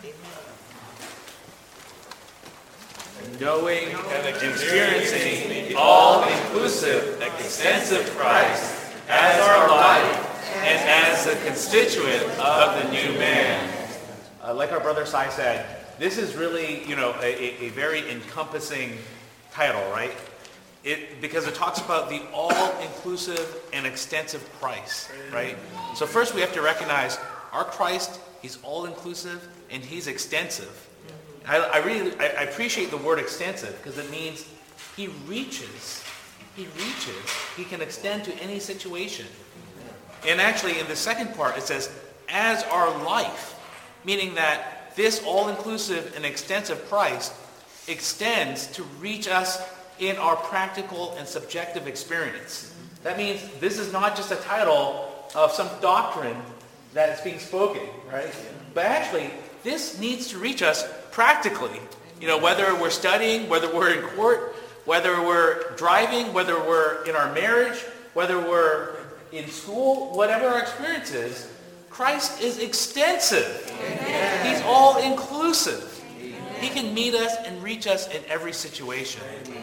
Knowing and experiencing the all-inclusive, extensive Christ as our life and as the constituent of the new man. Uh, like our brother Sai said, this is really, you know, a, a very encompassing title, right? It, because it talks about the all-inclusive and extensive Christ, right? So first we have to recognize our Christ, he's all-inclusive and he's extensive. I, I really I, I appreciate the word extensive because it means he reaches. He reaches. He can extend to any situation. And actually in the second part it says, as our life, meaning that this all-inclusive and extensive Christ extends to reach us in our practical and subjective experience. That means this is not just a title of some doctrine that is being spoken, right? But actually, this needs to reach us practically. You know, whether we're studying, whether we're in court, whether we're driving, whether we're in our marriage, whether we're in school, whatever our experience is, Christ is extensive. Amen. He's all-inclusive. He can meet us and reach us in every situation.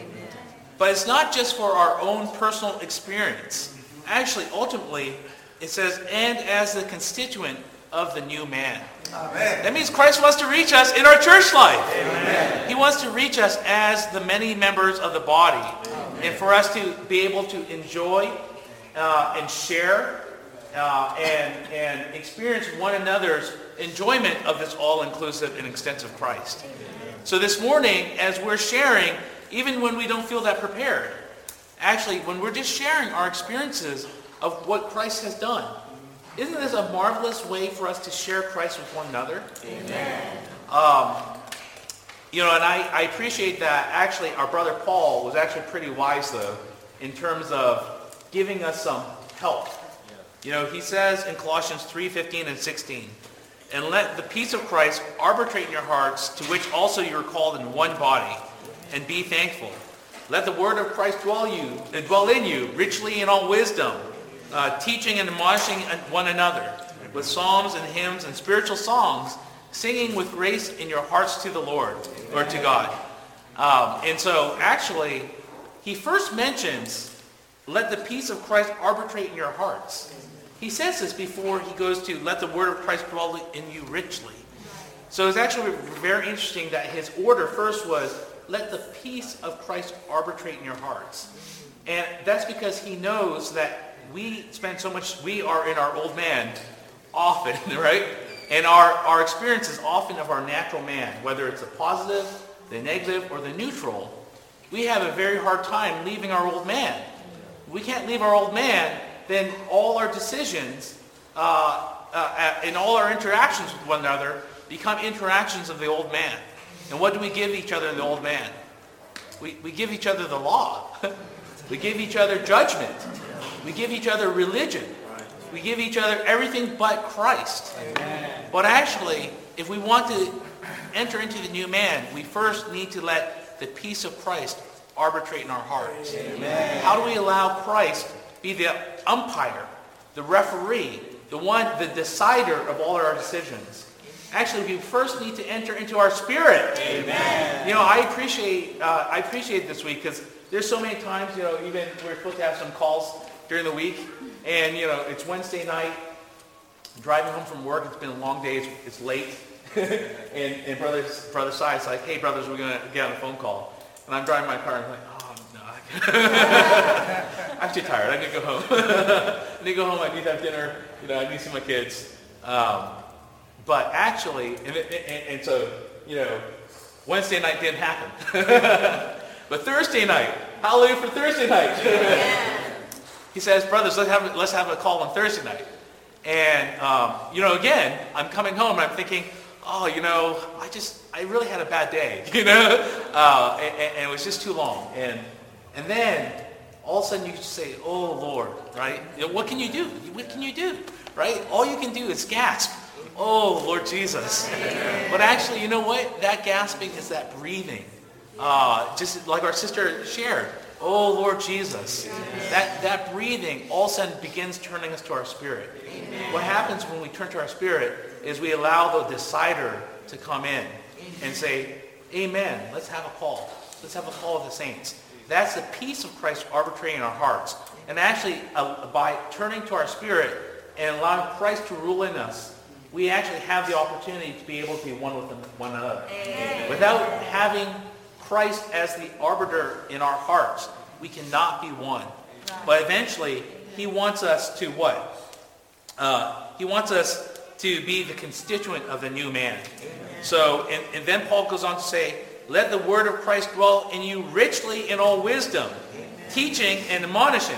But it's not just for our own personal experience. Actually, ultimately, it says, and as the constituent of the new man. Amen. That means Christ wants to reach us in our church life. Amen. He wants to reach us as the many members of the body. Amen. And for us to be able to enjoy uh, and share uh, and, and experience one another's enjoyment of this all-inclusive and extensive Christ. Amen. So this morning, as we're sharing, even when we don't feel that prepared, actually, when we're just sharing our experiences of what Christ has done, isn't this a marvelous way for us to share Christ with one another? Amen. Um, you know, and I, I appreciate that actually our brother Paul was actually pretty wise, though, in terms of giving us some help. You know, he says in Colossians three fifteen and sixteen, and let the peace of Christ arbitrate in your hearts, to which also you are called in one body, and be thankful. Let the word of Christ dwell you, dwell in you richly in all wisdom, Uh, teaching and admonishing one another with psalms and hymns and spiritual songs, singing with grace in your hearts to the Lord, or to God. Um, and so actually, he first mentions, let the peace of Christ arbitrate in your hearts. He says this before he goes to, let the word of Christ dwell in you richly. So it's actually very interesting that his order first was, let the peace of Christ arbitrate in your hearts. And that's because he knows that we spend so much, we are in our old man often, right? And our, our experience is often of our natural man, whether it's the positive, the negative, or the neutral. We have a very hard time leaving our old man. If we can't leave our old man, then all our decisions uh, uh, and all our interactions with one another become interactions of the old man. And what do we give each other in the old man? We, we give each other the law. We give each other judgment. We give each other religion. We give each other everything but Christ. Amen. But actually, if we want to enter into the new man, we first need to let the peace of Christ arbitrate in our hearts. Amen. How do we allow Christ be the umpire, the referee, the one, the decider of all our decisions? Actually, we first need to enter into our spirit. Amen. You know, I appreciate uh, I appreciate this week because there's so many times, you know, even we're supposed to have some calls during the week, and you know, it's Wednesday night, driving home from work, it's been a long day, it's, it's late, and, and brother, brother Sai is like, hey brothers, we're going to get on a phone call, and I'm driving my car, and I'm like, oh no, I can't. I'm too tired, I need to go home. I need to go home, I need to have dinner, you know, I need to see my kids. Um, but actually, and, and, and so, you know, Wednesday night didn't happen. But Thursday night, hallelujah for Thursday night. Yeah. He says, brothers, let's have, let's have a call on Thursday night. And, um, you know, again, I'm coming home and I'm thinking, oh, you know, I just, I really had a bad day, you know? Uh, and, and it was just too long. And and then, all of a sudden you say, oh, Lord, right? You know, what can you do? What can you do, right? All you can do is gasp. Oh, Lord Jesus. But actually, you know what? That gasping is that breathing. Uh, just like our sister shared. Oh, Lord Jesus. That, that breathing all of a sudden begins turning us to our spirit. What happens when we turn to our spirit is we allow the decider to come in and say, amen, let's have a call. Let's have a call of the saints. That's the peace of Christ arbitrating in our hearts. And actually, uh, by turning to our spirit and allowing Christ to rule in us, we actually have the opportunity to be able to be one with one another. Amen. Without having Christ as the arbiter in our hearts, we cannot be one. But eventually, he wants us to what? Uh, he wants us to be the constituent of the new man. Amen. So, and, and then Paul goes on to say, let the word of Christ dwell in you richly in all wisdom, Amen. Teaching and admonishing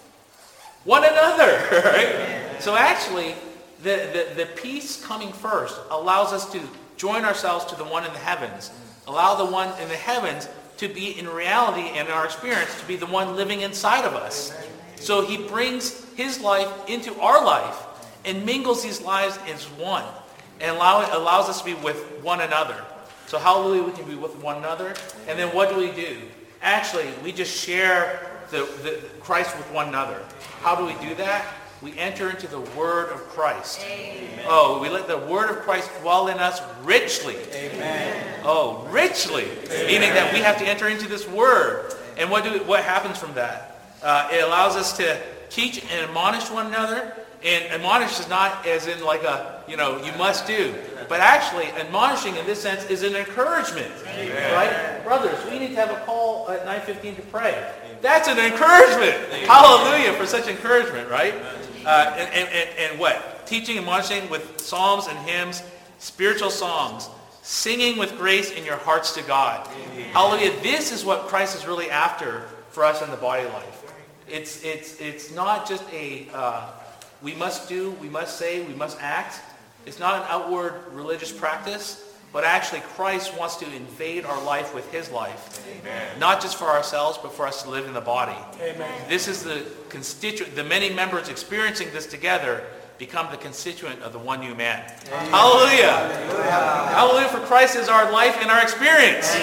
one another. Right? So actually, the, the, the peace coming first allows us to join ourselves to the one in the heavens. Allow the one in the heavens to be in reality and in our experience to be the one living inside of us. So he brings his life into our life and mingles these lives as one and allow, allows us to be with one another. So hallelujah, we can be with one another. And then what do we do? Actually, we just share the, the Christ with one another. How do we do that? We enter into the word of Christ. Amen. Oh, we let the word of Christ dwell in us richly. Amen. Oh, richly. Amen. Meaning that we have to enter into this word. And what do what happens from that? Uh, it allows us to teach and admonish one another. And admonish is not as in like a, you know, you must do. But actually, admonishing in this sense is an encouragement. Amen. Right? Brothers, we need to have a call at nine fifteen to pray. That's an encouragement. Amen. Hallelujah for such encouragement, right? Uh, and, and, and, and what? Teaching and admonishing with psalms and hymns, spiritual songs, singing with grace in your hearts to God. Amen. Hallelujah. This is what Christ is really after for us in the body life. It's, it's, it's not just a... Uh, we must do, we must say, we must act. It's not an outward religious practice, but actually Christ wants to invade our life with his life. Amen. Not just for ourselves, but for us to live in the body. Amen. This is the constituent, the many members experiencing this together become the constituent of the one new man. Amen. Hallelujah. Hallelujah. Hallelujah for Christ is our life and our experience.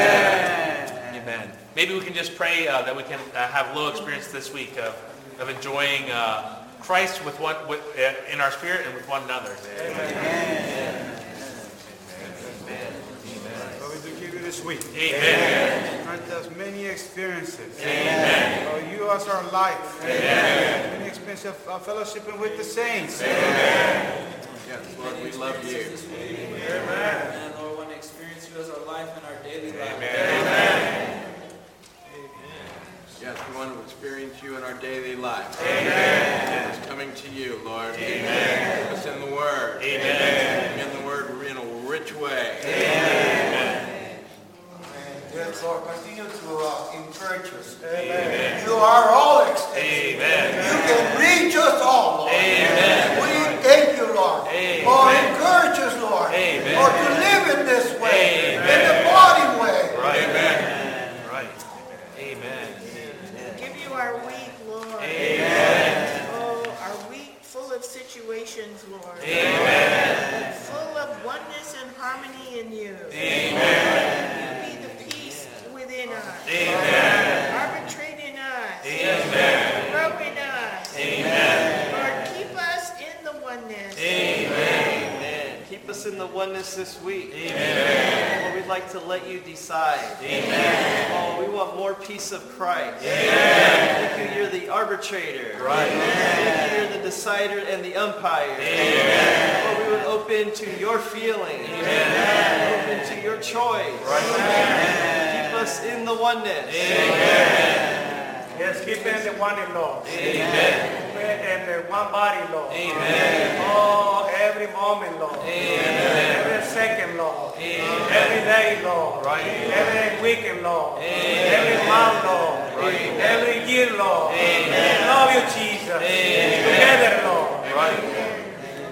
Amen. Amen. Maybe we can just pray uh, that we can uh, have a little experience this week of, of enjoying uh, Christ with one with, uh, in our spirit and with one another. Amen. Amen. Amen. Lord, we do give you this week. Amen. Grant us many experiences. Amen. Lord, you are our life. Amen. Many experiences of uh, fellowshipping with the saints. Amen. Yes, Lord, we love you. Amen. And Lord, we want to experience you as our life and our daily life. Amen. Yes, we want to experience you in our daily life. Amen. It's coming to you, Lord. Amen. Put us in the Word. Amen. In the Word in a rich way. Amen. Yes, Lord, continue to uh, encourage us. Amen. You are all extensive. Amen. You can reach us all, Lord. Amen. We thank you, Lord. Amen. Lord, encourage us, Lord. Amen. Lord, to live in this way, Amen. in the body way. Right. Amen. Right. Amen. Give you our week, Lord. Amen. Oh, our week full of situations, Lord. Amen. Full of oneness and harmony in you. Amen. You be the peace within us. Amen. Arbitrate in us. Amen. Grow in us. Amen. Lord, keep us in the oneness. Amen. Amen. Keep us in the oneness this week. Amen. Lord, we'd like to let you decide. Amen. Oh, we want more peace of Christ. Amen. Thank you, you're the arbitrator. Right. Thank you, you're the decider and the umpire. Amen. Lord, we would open to your feeling. Amen. Open to your choice. Right. Amen. Keep us in the oneness. Amen. Yes, keep in the one in Lord. Amen. And the one body, Lord. Amen. Oh, every moment, Lord. Amen. Every second, Lord. Amen. Every day, Lord. Right. Every weekend, Lord. Amen. Every month, Lord. Right. Every year, Lord. Amen. We love you, Jesus. Amen. Together, Lord. Right.